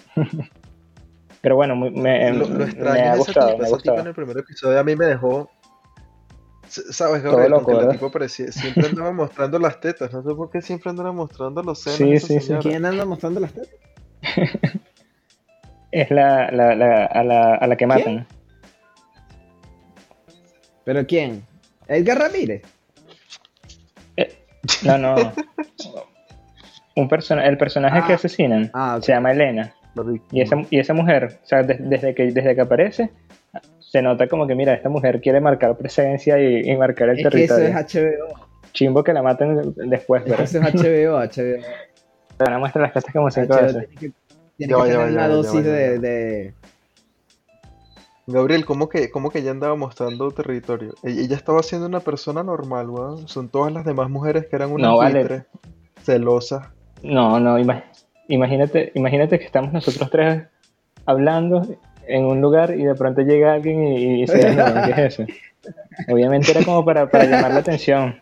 Pero bueno, muy- me, Lo, lo me extraño ha es esa gustado, tipa, me ha esa tipa en gustado. el primer episodio a mí me dejó, s- ¿sabes, Todo Gabriel? Con loco, que la ¿verdad? tipa parecía, siempre andaba mostrando las tetas, no sé por qué siempre andaba mostrando los senos Sí, esa sí, sí. señora. ¿quién anda mostrando las tetas? Es la, la, la, a, la, a la que ¿Quién? matan. ¿Pero quién? Edgar Ramírez. No, no. Un persona, el personaje Ah. que asesinan Ah, ok. se llama Elena. La víctima. Y esa, y esa mujer, o sea, de- desde, que, desde que aparece, se nota como que, mira, esta mujer quiere marcar presencia y, y marcar el Es que eso territorio. es H B O. Chimbo que la maten después, Es que pero eso es H B O, H B O. te van a mostrar las cosas como cinco H B O veces. tiene que, tiene Ya que va, ya tener va, ya una va, ya dosis va, ya de, va. de... Gabriel, ¿cómo que, cómo que ella andaba mostrando territorio? Ella, ella estaba siendo una persona normal, weón. Son todas las demás mujeres que eran unas No, vale. buitres, celosas. No, no, ima- imagínate, imagínate que estamos nosotros tres hablando en un lugar y de pronto llega alguien y, y se desnuda. ¿Qué es eso? Obviamente era como para, para llamar la atención.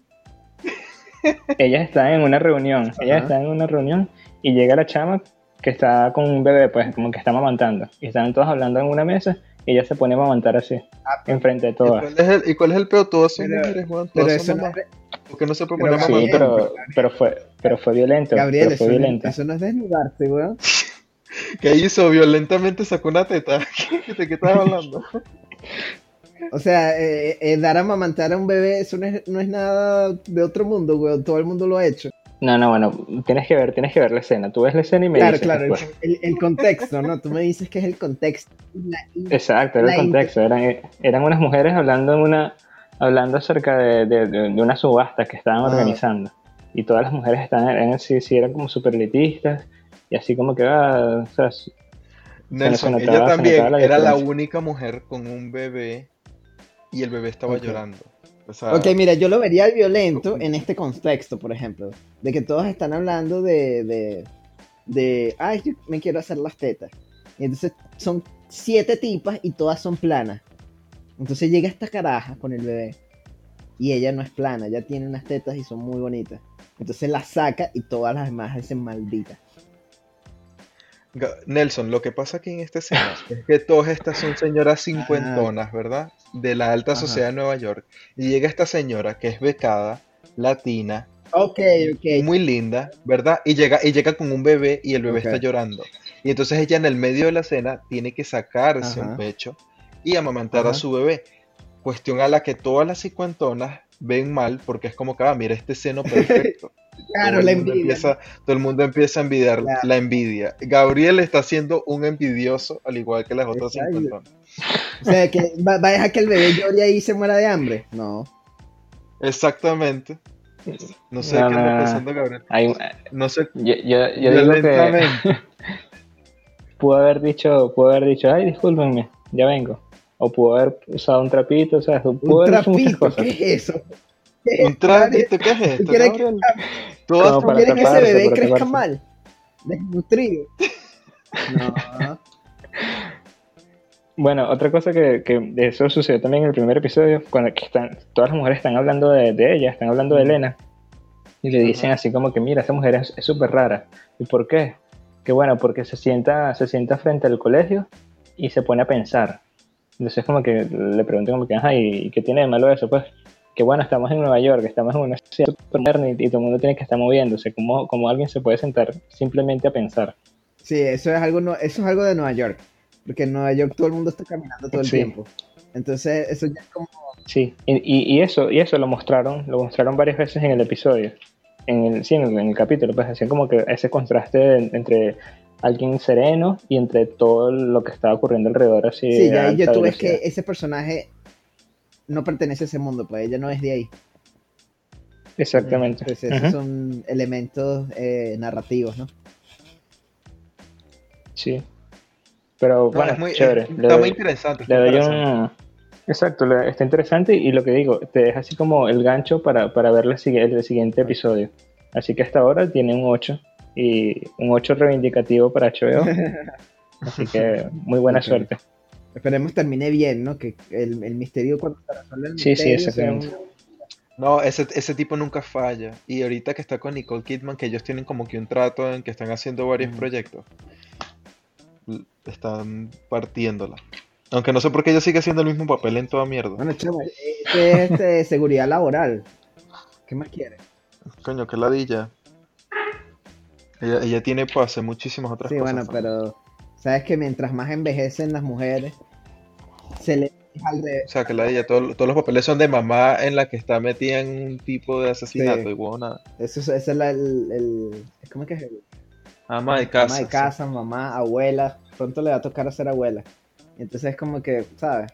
Ellas están en una reunión, ellas Ajá. están en una reunión y llega la chama que está con un bebé, pues como que está amamantando. Y están todos hablando en una mesa y ella se pone a amamantar así, enfrente de ¿Y todas. cuál es el, y cuál es el peor? Todas son Pero- mujeres, weón. Pero Todas eso son no mamás. es... ¿Por qué no se puede pero poner Sí, mamá? pero, pero fue, pero fue violento. Gabriel, pero eso fue no, violento. eso no es desnudarse, weón. ¿Qué hizo? Violentamente sacó una teta. ¿De qué estás hablando? O sea, eh, eh, dar a amamantar a un bebé, eso no es, no es nada de otro mundo, weón. Todo el mundo lo ha hecho. No, no, bueno, tienes que ver, tienes que ver la escena. Tú ves la escena y me Claro, dices claro, el, después. el- el contexto, ¿no? Tú me dices que es el contexto. La- Exacto, era el la contexto. Eran, eran unas mujeres hablando en una, hablando acerca de, de, de- de una subasta que estaban Ah. organizando. Y todas las mujeres estaban, eran, sí, sí, eran como súper elitistas. Y así como que, ah, o sea, se, Nelson, se ella notaba, se notaba también la era la diferencia. única mujer con un bebé y el bebé estaba Ok. llorando. O sea, Ok, mira, yo lo vería violento en este contexto, por ejemplo, de que todos están hablando de, de, de, ay, yo me quiero hacer las tetas. Y entonces son siete tipas y todas son planas. Entonces llega esta caraja con el bebé y ella no es plana, ella tiene unas tetas y son muy bonitas. Entonces la saca y todas las demás hacen malditas. Ga- Nelson, lo que pasa aquí en esta escena es que todas estas son señoras cincuentonas, ¿verdad? De la alta Ajá. sociedad de Nueva York. Y llega esta señora que es becada, latina, Ok, ok. muy linda, ¿verdad? Y llega, y llega con un bebé y el bebé Ok. está llorando. Y entonces ella en el medio de la escena tiene que sacarse Ajá. un pecho y amamantar a Ajá. su bebé. Cuestión a la que todas las cincuentonas ven mal porque es como que, ah, mira este seno perfecto. Claro, Todo el la mundo envidia. empieza, todo el mundo empieza a envidiar Claro. la envidia. Gabriel está siendo un envidioso, al igual que las otras Exacto. cincuentonas. O sea, que va, va a dejar que el bebé llore ahí y se muera de hambre. No. Exactamente. No sé No, qué no, anda no. pensando Gabriel. Hay- No sé. yo, yo, yo digo que Violentamente. pudo haber dicho, pudo haber dicho, ay, discúlpenme, ya vengo. O pudo haber usado un trapito, o sea, pudo Un haber hecho muchas trapito, cosas. ¿qué es eso? ¿Qué Un es, Gabriel? trapito, ¿qué es ¿Tú esto, quieres que, Gabriel? ¿tú Todas Como son para quieres que ese taparse, bebé para crezca taparse. mal? Desnutrido. No. Bueno, otra cosa que, que de eso sucedió también en el primer episodio, cuando que están, todas las mujeres están hablando de, de ella, están hablando de Elena, y le dicen Ajá. así como que, mira, esta mujer es es súper rara. ¿Y por qué? Que bueno, porque se sienta, se sienta frente al colegio y se pone a pensar. Entonces como que le preguntan como que, ajá, ¿y qué tiene de malo eso? Pues que bueno, estamos en Nueva York, estamos en una ciudad súper moderna y, y todo el mundo tiene que estar moviéndose. ¿Cómo, cómo alguien se puede sentar simplemente a pensar? Sí, eso es algo, no- eso es algo de Nueva York. Porque en Nueva York todo el mundo está caminando todo el Sí. tiempo. Entonces, eso ya es como. Sí, y, y- y eso, y eso lo mostraron, lo mostraron varias veces en el episodio, en el, sí, en el, en el capítulo, pues hacían como que ese contraste en- entre alguien sereno y entre todo lo que estaba ocurriendo alrededor así Sí, a ya ahí ya alta tú ves velocidad. que ese personaje no pertenece a ese mundo, pues ella no es de ahí. Exactamente. Pues esos Ujú. son elementos eh, narrativos, ¿no? Sí. Pero No, bueno, es muy, es- chévere. Le está muy doy, interesante, le está doy interesante. un... Exacto, le- está interesante y lo que digo, te deja así como el gancho para, para ver la sigue- el siguiente episodio. Así que hasta ahora tiene un ocho y un ocho reivindicativo para H B O. Así que muy buena Ok. suerte. Esperemos termine bien, ¿no? Que el, el misterio, cuando se resuelve el Sí, sí, misterio, sea un- exactamente. No, ese, ese tipo nunca falla. Y ahorita que está con Nicole Kidman, que ellos tienen como que un trato en que están haciendo varios Ujú. proyectos, l- están partiéndola. Aunque no sé por qué ella sigue haciendo el mismo papel en toda mierda. Bueno, chamo, este es este, seguridad laboral. ¿Qué más quieres? Coño, qué ladilla. Ella, ella tiene para hacer muchísimas otras Sí, cosas. bueno, también. pero sabes que mientras más envejecen las mujeres, se les deja al O revés. sea, que ladilla. Todo- todos los papeles son de mamá en la que está metida en un tipo de asesinato Sí. y huevona. Eso es, ese es la- el, el- ¿cómo es que es? El, Ama de casa. Ama de sí. casa, mamá, abuela. Pronto le va a tocar hacer abuela. Entonces es como que, ¿sabes?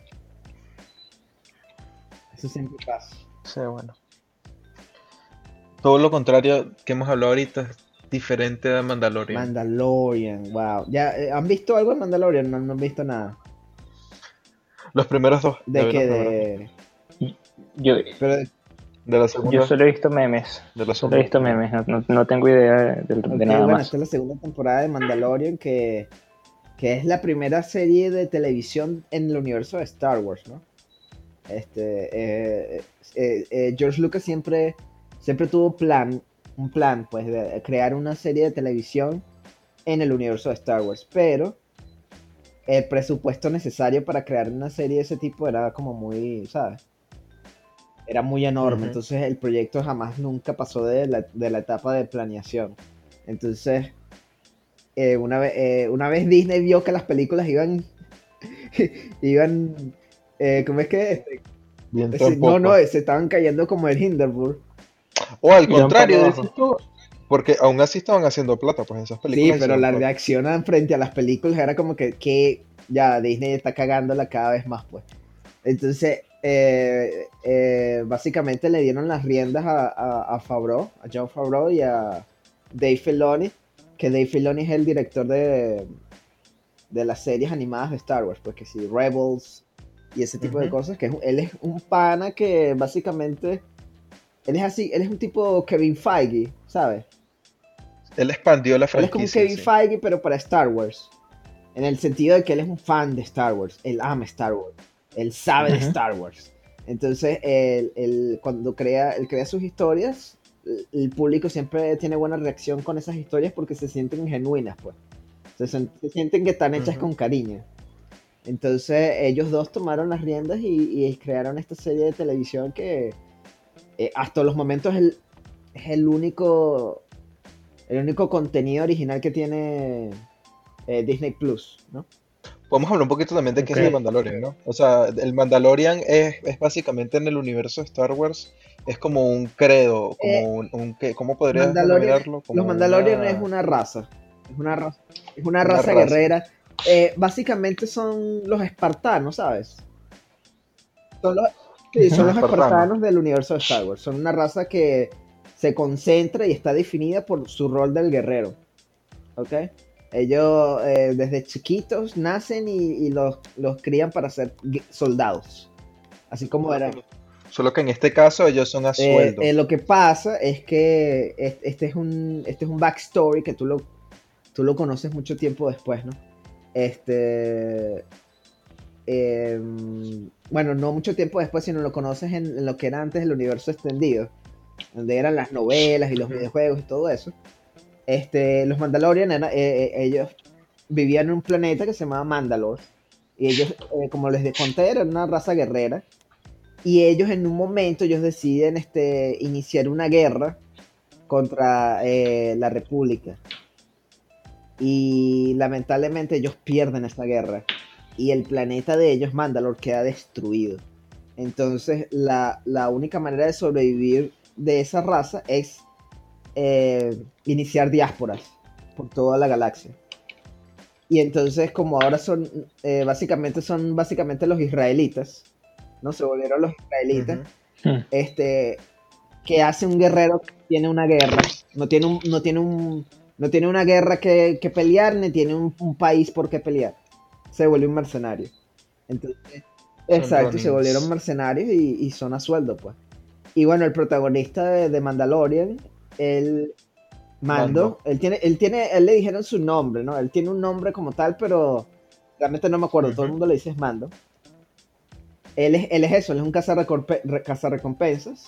Eso siempre pasa. Sí, bueno. Todo lo contrario que hemos hablado ahorita es diferente de Mandalorian. Mandalorian, wow. ¿Ya eh, han visto algo de Mandalorian? No, no han visto nada. Los primeros dos. ¿De ya vi qué? los primeros De... Yo, Pero, dos. De la segunda. yo solo he visto memes. de la Solo he visto segunda. memes. No, no- no tengo idea de, de- de ok, nada bueno, más. esta es la segunda temporada de Mandalorian que, que es la primera serie de televisión en el universo de Star Wars, ¿no? Este, eh, eh, eh, George Lucas siempre, siempre tuvo plan, un plan, pues, de crear una serie de televisión en el universo de Star Wars, pero el presupuesto necesario para crear una serie de ese tipo era como muy, ¿sabes? Era muy enorme, Ujú. entonces el proyecto jamás nunca pasó de la, de la etapa de planeación. Entonces, eh, una, vez, eh, una vez Disney vio que las películas iban, iban, eh, ¿cómo es que? Este, Viento ese- en no, popa. no, se estaban cayendo como el Hindenburg. O al Iban contrario, para dices abajo. tú. Porque aún así estaban haciendo plata, pues esas Sí, películas pero hicieron la plata. reacción frente a las películas era como que, que ya Disney está cagándola cada vez más, pues. Entonces, eh, eh, básicamente le dieron las riendas a, a, a Favreau, a Jon Favreau y a Dave Filoni, que Dave Filoni es el director de, de las series animadas de Star Wars, pues que sí, Rebels y ese tipo de Ujú. cosas, que es, un- él es un pana que básicamente, él es así, él es un tipo Kevin Feige, ¿sabes? Él expandió la Él es como un franquicia, Kevin sí. Feige, pero para Star Wars. En el sentido de que él es un fan de Star Wars. Él ama Star Wars. Él sabe de Ujú. Star Wars. Entonces, él, él, cuando crea, él crea sus historias, el, el público siempre tiene buena reacción con esas historias porque se sienten genuinas, pues. Se, sen- se sienten que están hechas Ujú. con cariño. Entonces, ellos dos tomaron las riendas y, y crearon esta serie de televisión que eh, hasta los momentos es el, es el único el único contenido original que tiene eh, Disney Plus, ¿no? Podemos hablar un poquito también de qué Ok. es The Sí, Mandalorian, ¿no? O sea, el Mandalorian es, es básicamente en el universo de Star Wars, es como un credo, eh, como un, un ¿qué? ¿Cómo podrías Mandalorian, denominarlo? los Como Mandalorian es una, una raza, es una raza, es una una raza raza. guerrera. Eh, básicamente son los espartanos, ¿sabes? Son los, sí, Ujú. son Los los espartanos. espartanos del universo de Star Wars. Son una raza que se concentra y está definida por su rol del guerrero, ¿ok? Ellos eh, desde chiquitos nacen y, y los, los crían para ser gue- soldados, así como eran. Solo que en este caso ellos son a Eh, sueldo. eh, lo que pasa es que es- este es un, este es un backstory que tú lo, tú lo conoces mucho tiempo después, ¿no? Este, eh, bueno, no mucho tiempo después, sino lo conoces en, en lo que era antes el universo extendido, donde eran las novelas y los Ujú. videojuegos y todo eso. Este, los Mandalorian, era- eh, eh, ellos vivían en un planeta que se llamaba Mandalore, y ellos, eh, como les conté, eran una raza guerrera, y ellos en un momento ellos deciden este, iniciar una guerra contra eh, la República. Y lamentablemente ellos pierden esta guerra. Y el planeta de ellos, Mandalore, queda destruido. Entonces la, la única manera de sobrevivir de esa raza es eh, iniciar diásporas por toda la galaxia. Y entonces como ahora son, eh, básicamente son básicamente los israelitas, ¿no? Se volvieron los israelitas. Ujú. Hmm. Este, que hace un guerrero que tiene una guerra, no tiene un, no tiene un, no tiene una guerra que, que pelear, ni tiene un, un país por qué pelear. Se vuelve un mercenario. Entonces, Son exacto, se volvieron Ronins. mercenarios y, y son a sueldo, pues. Y bueno, el protagonista de, de Mandalorian, él Mando, Mando. él tiene, él tiene, él le dijeron su nombre, ¿no? Él tiene un nombre como tal, pero realmente no me acuerdo, todo el Ujú. mundo le dice es Mando. Él es, él es eso, él es un cazarrecompe- re- cazarrecompensas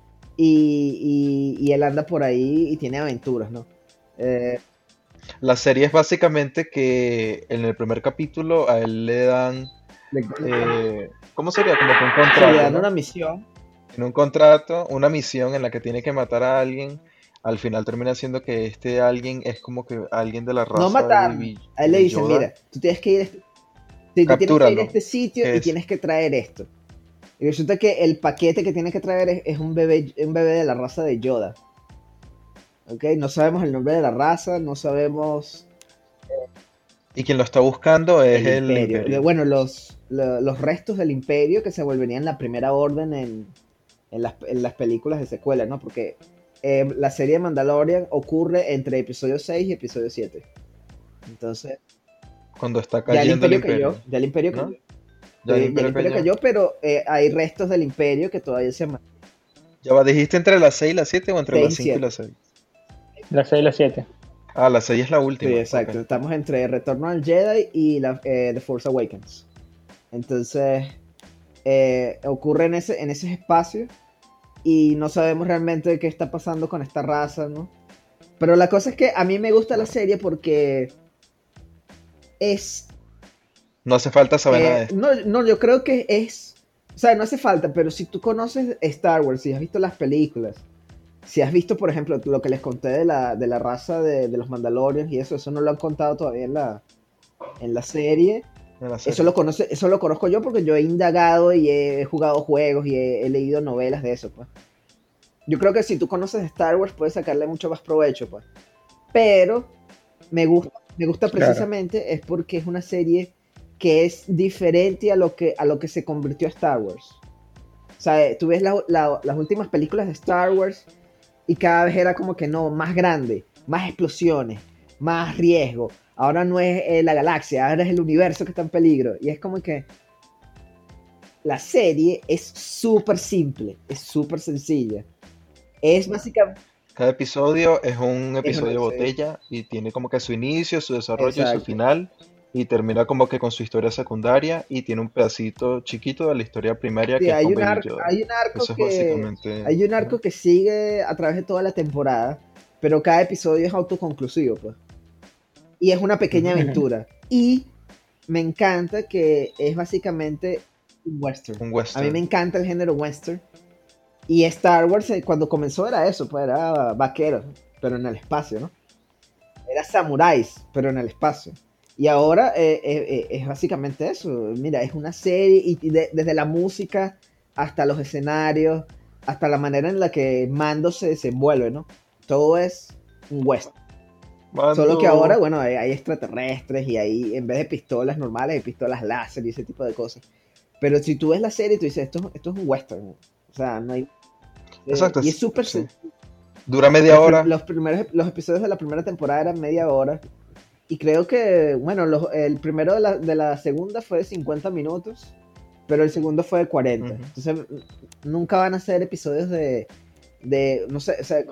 y, y, y él anda por ahí y tiene aventuras, ¿no? Eh, La serie es básicamente que en el primer capítulo a él le dan, le, eh, ¿cómo sería? Como que un sí, le contrato, dan una ¿no? misión. En un contrato, una misión en la que tiene que matar a alguien. Al final termina siendo que este alguien es como que alguien de la No raza de matar. Baby, A él le de dicen, Yoda. mira, tú tienes que ir, a este- sí, tú tienes que ir a Captúralo. este sitio ¿Qué y es? tienes que traer esto. Y resulta que el paquete que tienes que traer es, es un bebé, un bebé de la raza de Yoda. ¿Ok? No sabemos el nombre de la raza, no sabemos Y quien lo está buscando es el el imperio. De- Imperio. Bueno, los, lo- los restos del imperio que se volverían la primera orden en, en las, en las películas de secuela, ¿no? Porque eh, la serie de Mandalorian ocurre entre episodio seis y episodio siete. Entonces, Cuando está ya el cayendo el imperio cayó, Imperio. ya el imperio cayó. ¿No? Ya el Sí, ya el Imperio imperio cayó. cayó, pero eh, hay restos del imperio que todavía se mantienen. Ya va, ¿dijiste entre las seis y las siete o entre seis las y cinco y siete. las seis? Las seis y las siete. Ah, la seis es la Sí, última. Ok. exacto. Estamos entre Retorno al Jedi y la, eh, The Force Awakens. Entonces, eh, ocurre en ese, en ese espacio y no sabemos realmente qué está pasando con esta raza, ¿no? Pero la cosa es que a mí me gusta la serie porque es... No hace falta saber nada de eh, esto. no, no, yo creo que es... O sea, no hace falta, pero si tú conoces Star Wars, si has visto las películas, si has visto, por ejemplo, lo que les conté de la, de la raza de, de los Mandalorians y eso, eso no lo han contado todavía en la, en la serie. En la Eso serie. lo, conoce, eso lo conozco yo porque yo he indagado y he jugado juegos y he, he leído novelas de eso, pues. yo creo que si tú conoces Star Wars puedes sacarle mucho más provecho, pues. Pero me gusta, me gusta Claro. precisamente es porque es una serie que es diferente a lo que, a lo que se convirtió Star Wars. O sea, tú ves la- la- las últimas películas de Star Wars y cada vez era como que no, más grande, más explosiones, más riesgo. Ahora no es eh, la galaxia, ahora es el universo que está en peligro. Y es como que la serie es súper simple, es súper sencilla. Es básicamente... Cada episodio es un Es episodio una, sí, botella y tiene como que su inicio, su desarrollo y su exacto. final y termina como que con su historia secundaria y tiene un pedacito chiquito de la historia primaria Sí, que es hay con un Baby arco, Yoda. hay un arco Eso es que, básicamente... hay un Ajá. arco que sigue a través de toda la temporada, pero cada episodio es autoconclusivo, pues. Y es una pequeña Ujú. aventura. Y me encanta que es básicamente un western. Un A mí me western. encanta el género western. Y Star Wars eh, cuando comenzó era eso, pues era vaqueros, pero en el espacio, ¿no? Era samuráis, pero en el espacio. Y ahora eh, eh, eh, es básicamente eso. Mira, es una serie y y de- desde la música hasta los escenarios, hasta la manera en la que Mando se desenvuelve, ¿no? Todo es un western. Solo que ahora, Mando... bueno, hay, hay extraterrestres y hay, en vez de pistolas normales, hay pistolas láser y ese tipo de cosas. Pero si tú ves la serie, tú dices, esto, esto es un western. O sea, no hay... eh, Exacto, y es es- súper... sí. sen- Dura media Los, prim- hora. los primeros, los episodios de la primera temporada eran media hora. Y creo que, bueno, los- el primero de la, de la segunda fue de cincuenta minutos, pero el segundo fue de cuarenta. Ujú. Entonces, n- nunca van a ser episodios de, de no sé, o sea,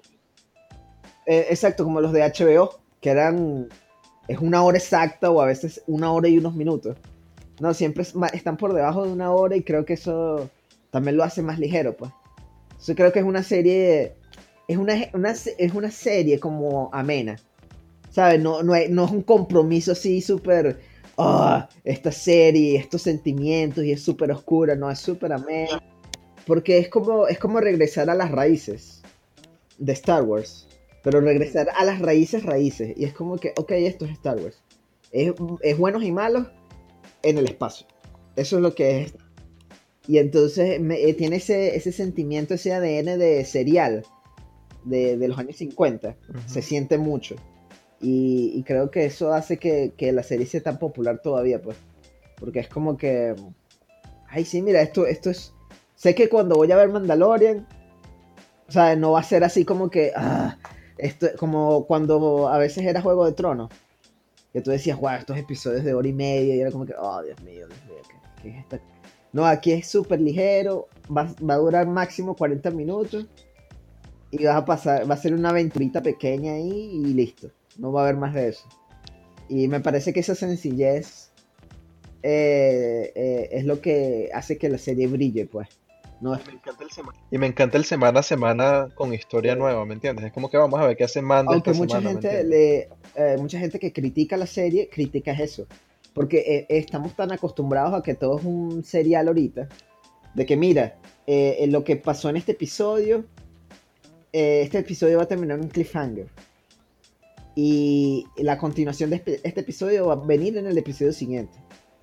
eh, exacto, como los de H B O, que eran, es una hora exacta o a veces una hora y unos minutos. No, siempre es ma- están por debajo de una hora y creo que eso también lo hace más ligero, pues. Entonces creo que es una serie, es una, una se- es una serie como amena. ¿Sabes? No, no, es, no es un compromiso así súper, ah, esta serie, estos sentimientos y es súper oscura, no, es súper amena. Porque es como, es como regresar a las raíces de Star Wars, pero regresar a las raíces raíces. Y es como que, ok, esto es Star Wars. Es, es buenos y malos en el espacio. Eso es lo que es. Y entonces me- eh, tiene ese, ese sentimiento, ese A D N de serial de, de los años cincuenta. Ujú. Se siente mucho. Y, y creo que eso hace que, que la serie sea tan popular todavía, pues. Porque es como que. Ay, sí, mira, esto, esto es. Sé que cuando voy a ver Mandalorian, o sea, no va a ser así como que. Ah, esto, como cuando a veces era Juego de Tronos. Que tú decías, wow, estos episodios de hora y media. Y era como que, oh, Dios mío, Dios mío, ¿qué, qué es esta? No, aquí es súper ligero. Va, va a durar máximo cuarenta minutos. Y vas a pasar, va a ser una aventurita pequeña ahí y listo. No va a haber más de eso. Y me parece que esa sencillez eh, eh, es lo que hace que la serie brille, pues. No es... Me encanta el sema- Y me encanta el semana a semana con historia nueva, ¿me entiendes? Es como que vamos a ver qué hace Mando Aunque esta mucha semana, ¿me gente entiendes? le, eh, mucha gente que critica la serie, critica es eso. Porque eh, estamos tan acostumbrados a que todo es un serial ahorita. De que mira, eh, eh, lo que pasó en este episodio, eh, este episodio va a terminar en un cliffhanger. Y la continuación de este, este episodio va a venir en el episodio siguiente.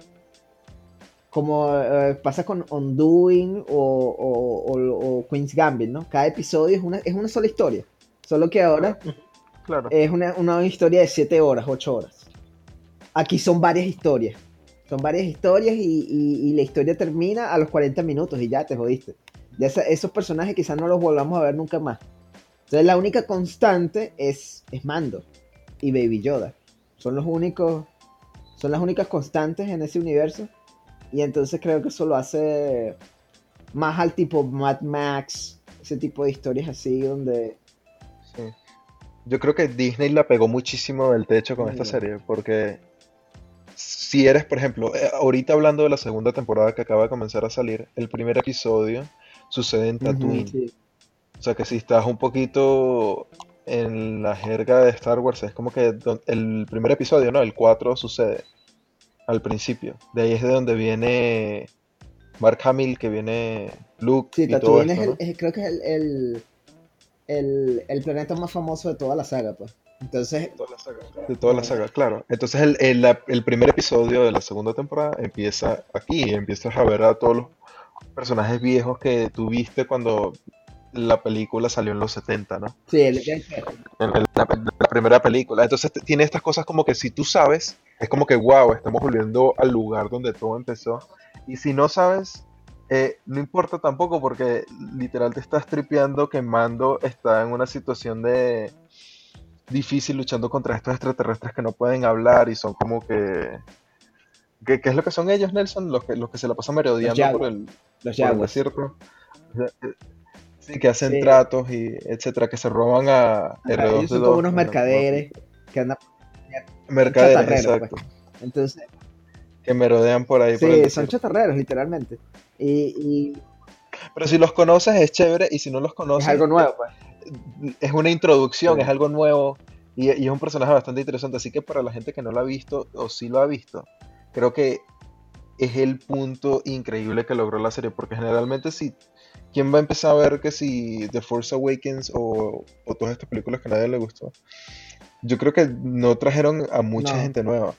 Como eh, pasa con Undoing o, o, o- o Queen's Gambit, ¿no? Cada episodio es una, es una sola historia. Solo que ahora Claro. es una, una historia de siete horas, ocho horas. Aquí son varias historias. Son varias historias y, y- y la historia termina a los cuarenta minutos y ya te jodiste. Ya esa- esos personajes quizás no los volvamos a ver nunca más. Entonces la única constante es, es Mando y Baby Yoda. Son los únicos, son las únicas constantes en ese universo. Y entonces creo que eso lo hace más al tipo Mad Max, ese tipo de historias así donde... Sí. Yo creo que Disney la pegó muchísimo del techo con esta Mm, serie, porque si eres, por ejemplo, eh, ahorita hablando de la segunda temporada que acaba de comenzar a salir, el primer episodio sucede en ujú, Tatooine. sí. O sea que si estás un poquito en la jerga de Star Wars, es como que don- el primer episodio, ¿no? El cuatro sucede al principio. De ahí es de donde viene Mark Hamill, que viene Luke Sí, y todo Tatooine es esto, el, ¿no? es- creo que es el, el, el- el planeta más famoso de toda la saga, pues. Entonces, De toda la eh, saga, claro. Entonces el, el, la- el primer episodio de la segunda temporada empieza aquí, y empiezas a ver a todos los personajes viejos que tuviste cuando la película salió en los setenta, ¿no? Sí, el, el- En, en la, en la primera película. Entonces t- tiene estas cosas como que si tú sabes, es como que wow, estamos volviendo al lugar donde todo empezó. Y si no sabes, eh, no importa tampoco porque literal te estás tripeando que Mando está en una situación de difícil luchando contra estos extraterrestres que no pueden hablar y son como que... ¿Qué, qué es lo que son ellos, Nelson? Los que, los que se la pasan los merodeando por Jaguars. el, Los por el Jaguars. desierto. Sí, que hacen Sí. tratos y etcétera, que se roban a Ajá, R dos ellos D son como dos unos en la nueva mercaderes película. que andan Mercaderes, chatarreros, exacto. pues. Entonces, Que merodean por ahí por el sí, son desierto. chatarreros, literalmente. Y, y Pero si los conoces es chévere y si no los es conoces algo nuevo, pues. eh, es una introducción, Sí. es algo nuevo y, y es un personaje bastante interesante. Así que para la gente que no lo ha visto o sí lo ha visto, creo que es el punto increíble que logró la serie. Porque generalmente si ¿quién va a empezar a ver que si The Force Awakens o, o todas estas películas que a nadie le gustó? Yo creo que no trajeron a mucha No. gente nueva.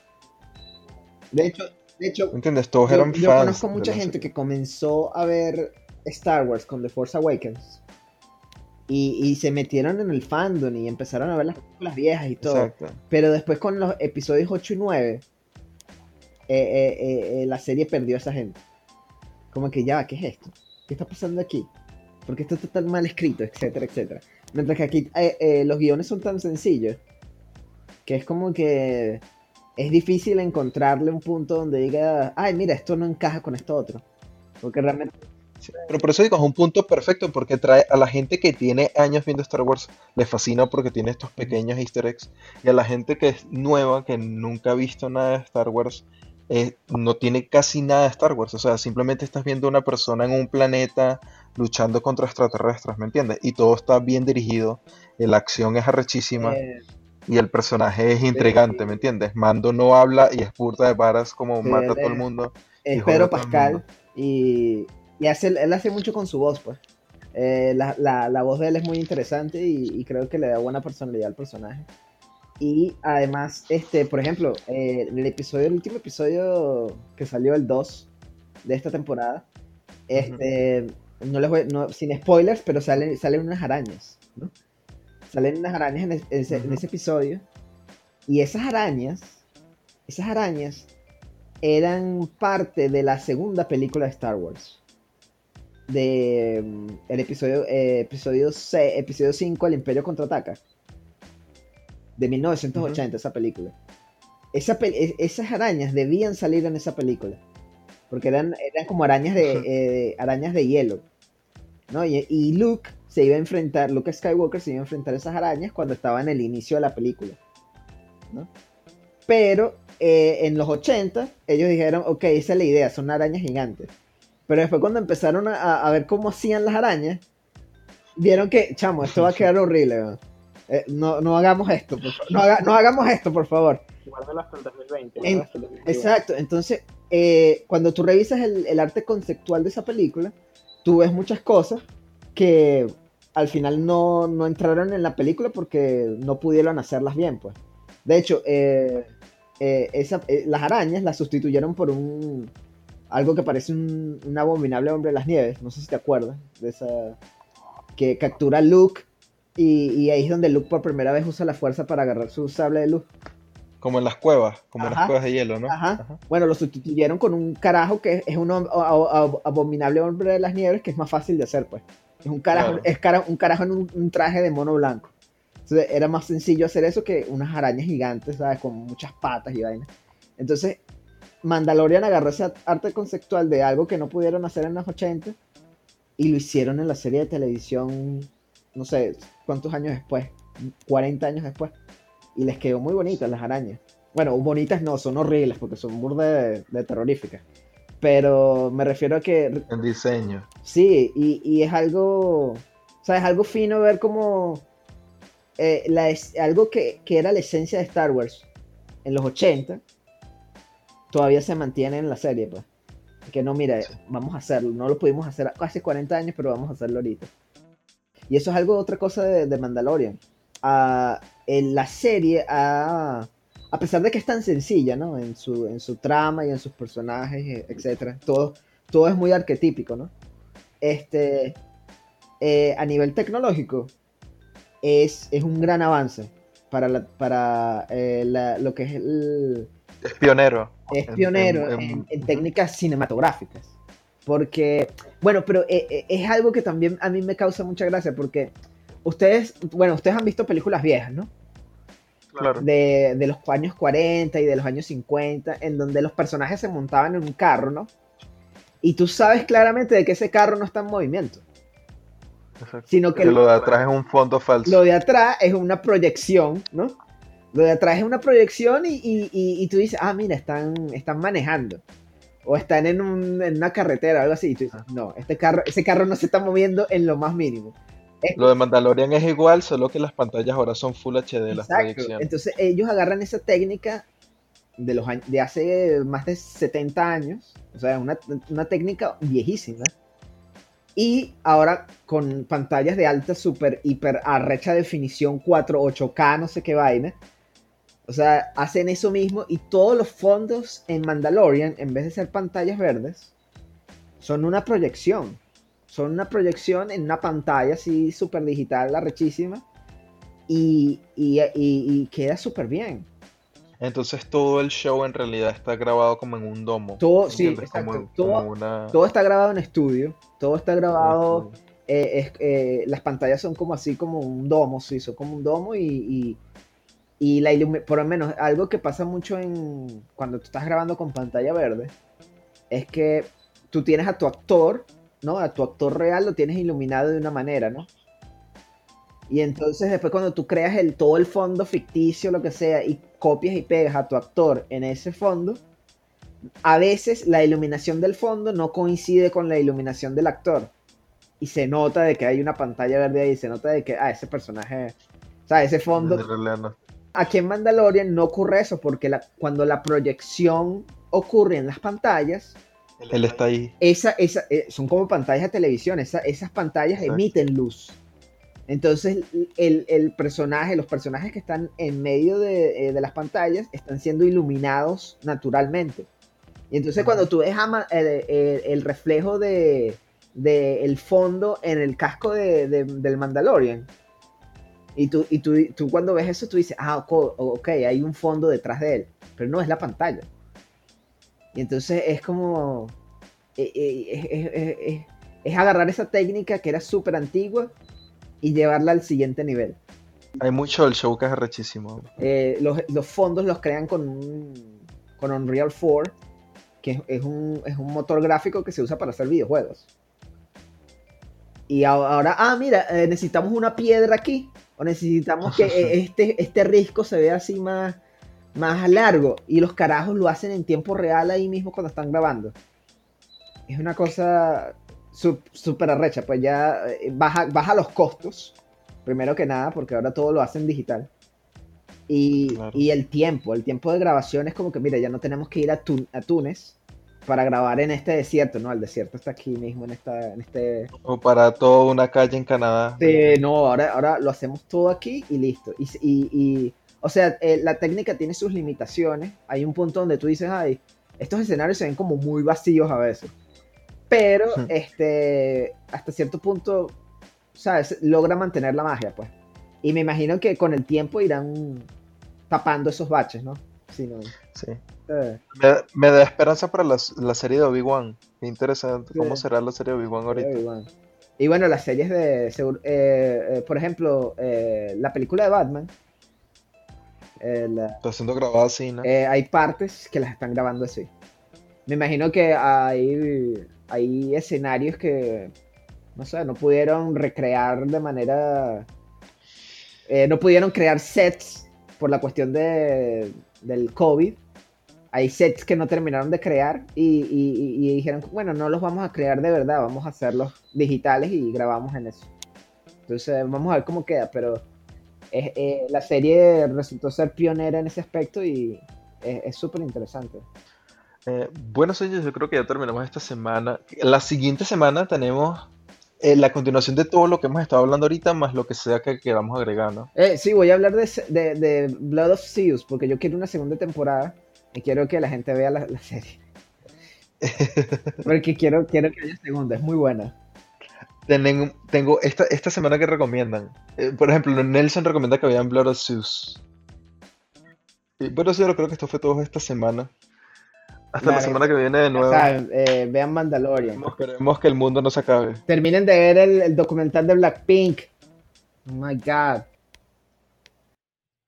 De hecho, de hecho, ¿Me entiendes? Todos yo, eran yo fans conozco de mucha la gente serie. que comenzó a ver Star Wars con The Force Awakens y, y se metieron en el fandom y empezaron a ver las películas viejas y todo. Exacto. Pero después con los episodios ocho y nueve, eh, eh, eh, eh, la serie perdió a esa gente. Como que ya, ¿qué es esto? ¿Qué está pasando aquí? ¿Por qué esto está tan mal escrito? Etcétera, etcétera. Mientras que aquí eh, eh, los guiones son tan sencillos que es como que es difícil encontrarle un punto donde diga, ay, mira, esto no encaja con esto otro. Porque realmente, Sí, pero por eso digo, es un punto perfecto porque trae a la gente que tiene años viendo Star Wars, le fascina porque tiene estos pequeños easter eggs, y a la gente que es nueva, que nunca ha visto nada de Star Wars, eh, no tiene casi nada de Star Wars, o sea, simplemente estás viendo una persona en un planeta luchando contra extraterrestres, ¿me entiendes? Y todo está bien dirigido, eh, la acción es arrechísima, eh, y el personaje es sí, intrigante, ¿me entiendes? Mando no habla y es burda de varas como sí, mata a él todo el es, mundo y es jode Pedro a todo el mundo. Pascal y, y hace, él hace mucho con su voz, pues. Eh, la, la, la voz de él es muy interesante y, y creo que le da buena personalidad al personaje. Y además, este, por ejemplo, eh, el episodio, el último episodio que salió, el dos de esta temporada, este, no les voy, no, sin spoilers, pero salen, salen unas arañas, ¿no? Salen unas arañas en, es- en ese, en Ujú. ese episodio, y esas arañas, esas arañas eran parte de la segunda película de Star Wars, de mm, el episodio, eh, episodio, seis, episodio cinco, El Imperio Contraataca, de mil novecientos ochenta, esa película. Esa pel- es- esas arañas debían salir en esa película, porque eran, eran como arañas de, Ujú. eh, arañas de hielo, ¿no? Y, y Luke se iba a enfrentar, Luke Skywalker se iba a enfrentar a esas arañas cuando estaba en el inicio de la película, ¿no? Pero eh, en los ochenta ellos dijeron, ok, esa es la idea, son arañas gigantes. Pero después cuando empezaron a, a- a ver cómo hacían las arañas, vieron que, chamo, esto va a quedar horrible, ¿no? Eh, no, no hagamos esto, por favor. No, haga- no hagamos esto, por favor. Guárdalo hasta el dos mil veinte, En- ¿no? Hasta el dos mil veintiuno. Exacto, entonces, eh, cuando tú revisas el, el arte conceptual de esa película, tú ves muchas cosas que al final no, no entraron en la película porque no pudieron hacerlas bien, pues. De hecho, eh, eh, esa- eh, las arañas las sustituyeron por un algo que parece un, un abominable hombre de las nieves, no sé si te acuerdas, de esa que captura a Luke y, y ahí es donde Luke por primera vez usa la fuerza para agarrar su sable de luz. Como en las cuevas, como en Ajá. las cuevas de hielo, ¿no? Ajá. Bueno, lo sustituyeron con un carajo que es un hom- a- a- abominable hombre de las nieves que es más fácil de hacer, pues. Es un carajo, Claro. es cara- un carajo en un, un traje de mono blanco. Entonces era más sencillo hacer eso que unas arañas gigantes, ¿sabes? Con muchas patas y vainas. Entonces, Mandalorian agarró ese arte conceptual de algo que no pudieron hacer en los ochenta y lo hicieron en la serie de televisión, no sé cuántos años después, cuarenta años después. Y les quedó muy bonitas las arañas. Bueno, bonitas no, son horribles porque son burda de, de terroríficas. Pero me refiero a que En diseño. sí, y, y es algo, o sea, es algo fino ver como eh, la es- algo que, que era la esencia de Star Wars en los ochenta todavía se mantiene en la serie, pues. Que no, mira, Sí. vamos a hacerlo, no lo pudimos hacer hace cuarenta años, pero vamos a hacerlo ahorita. Y eso es algo, otra cosa de, de Mandalorian. Ah, en la serie, ah, a pesar de que es tan sencilla, ¿no? En su, en su trama y en sus personajes, eh, etcétera, todo, todo es muy arquetípico, ¿no? Este, eh, a nivel tecnológico, es, es un gran avance para, la, para eh, la, lo que es el... Es pionero. Es En- pionero en- en, en- en ujú. técnicas cinematográficas. Porque, bueno, pero eh, eh, es algo que también a mí me causa mucha gracia, porque ustedes, bueno, ustedes han visto películas viejas, ¿no? Claro. De, de los años cuarenta y de los años cincuenta, en donde los personajes se montaban en un carro, ¿no? Y tú sabes claramente de que ese carro no está en movimiento, Exacto. sino que Que lo lo, de atrás es un fondo falso. lo de atrás es una proyección, ¿no? Lo de atrás es una proyección y, y, y, y tú dices, ah, mira, están, están manejando. O están en, un, en una carretera o algo así. Y tú dices, no, este carro, ese carro no se está moviendo en lo más mínimo. Es- Lo de Mandalorian es igual, solo que las pantallas ahora son Full H D, las Exacto. proyecciones. Entonces ellos agarran esa técnica de, los, años- de hace más de setenta años. O sea, una, una técnica viejísima. Y ahora con pantallas de alta, super, hiper, arrecha definición, cuatro, ocho K, no sé qué vaina. O sea, hacen eso mismo y todos los fondos en Mandalorian, en vez de ser pantallas verdes, son una proyección. Son una proyección en una pantalla así súper digital, arrechísima. Y, y, y, y queda súper bien. Entonces todo el show en realidad está grabado como en un domo. Todo, sí, ¿Entiendes? Como, exacto. Todo, como una... todo está grabado en estudio. Todo está grabado. un estudio. eh, es- eh, las pantallas son como así, como un domo, sí, son como un domo y, y, y la ilumi- por lo menos algo que pasa mucho en cuando tú estás grabando con pantalla verde es que tú tienes a tu actor, ¿no? A tu actor real lo tienes iluminado de una manera, ¿no? Y entonces después cuando tú creas el, todo el fondo ficticio, lo que sea, y copias y pegas a tu actor en ese fondo, a veces la iluminación del fondo no coincide con la iluminación del actor. Y se nota de que hay una pantalla verde ahí, se nota de que, ah, ese personaje, o sea, ese fondo. En realidad no. Aquí en Mandalorian no ocurre eso, porque la, cuando la proyección ocurre en las pantallas, Él está ahí. esa, esa, eh, son como pantallas de televisión, esa, esas pantallas Exacto. emiten luz. Entonces el, el personaje, los personajes que están en medio de, eh, de las pantallas están siendo iluminados naturalmente. Y entonces cuando tú ves ama- el, el- el reflejo de, de el fondo en el casco de, de- del Mandalorian, y, tú, y tú, tú cuando ves eso tú dices, ah, ok, ok, hay un fondo detrás de él, pero no es la pantalla. Y entonces es como, eh, eh, es, es- es- es- es agarrar esa técnica que era súper antigua y llevarla al siguiente nivel. Hay mucho del show que es rechísimo. Eh, los, los fondos los crean con, un, con Unreal cuatro, que es, es un, es un motor gráfico que se usa para hacer videojuegos. Y a- ahora, ah, mira, eh, necesitamos una piedra aquí, o necesitamos que eh, este, este risco se vea así más, más largo, y los carajos lo hacen en tiempo real ahí mismo cuando están grabando. Es una cosa sup- súper arrecha, pues ya eh, baja, baja los costos, primero que nada, porque ahora todo lo hacen digital. Y, Claro. y el tiempo, el tiempo de grabación es como que, mira, ya no tenemos que ir a, Tun- a Túnez para grabar en este desierto, ¿no? El desierto está aquí mismo, en, esta, en este... O para toda una calle en Canadá. Sí, no, ahora, ahora lo hacemos todo aquí y listo. Y, y- y, o sea, eh, la técnica tiene sus limitaciones. Hay un punto donde tú dices, ay, estos escenarios se ven como muy vacíos a veces. Pero, Ujú. este, hasta cierto punto, ¿sabes? Logra mantener la magia, pues. Y me imagino que con el tiempo irán tapando esos baches, ¿no? Sí, no. Sí. eh, Me, me da esperanza para la, la serie de Obi-Wan. Qué interesante. Sí. ¿Cómo será la serie de Obi-Wan ahorita? Obi-Wan. Y bueno, las series de, segur- eh, eh, por ejemplo, eh, la película de Batman, eh, la- Está siendo grabada así, ¿no? eh, hay partes que las están grabando así. Me imagino que hay, hay escenarios que, no sé, no pudieron recrear de manera... eh, no pudieron crear sets por la cuestión de, del COVID. Hay sets que no terminaron de crear y, y- y- y dijeron, bueno, no los vamos a crear de verdad, vamos a hacerlos digitales y grabamos en eso. Entonces vamos a ver cómo queda, pero es- eh, la serie resultó ser pionera en ese aspecto y es es súper interesante. Eh, bueno, señores, yo creo que ya terminamos esta semana. La siguiente semana tenemos eh, la continuación de todo lo que hemos estado hablando ahorita, más lo que sea que queramos agregar, ¿no? Eh, sí, voy a hablar de, se- de, de Blood of Zeus porque yo quiero una segunda temporada y quiero que la gente vea la, la serie. Porque quiero, quiero que haya segunda, es muy buena. Tengo, tengo esta, esta semana que recomiendan. Eh, por ejemplo, Nelson recomienda que vean Blood of Zeus. Y, pero sí, yo creo que esto fue todo esta semana. Hasta la Dale, semana que viene de ya nuevo. saben, eh, vean Mandalorian. Esperemos que el mundo no se acabe. Terminen de ver el, el documental de Blackpink. Oh my God.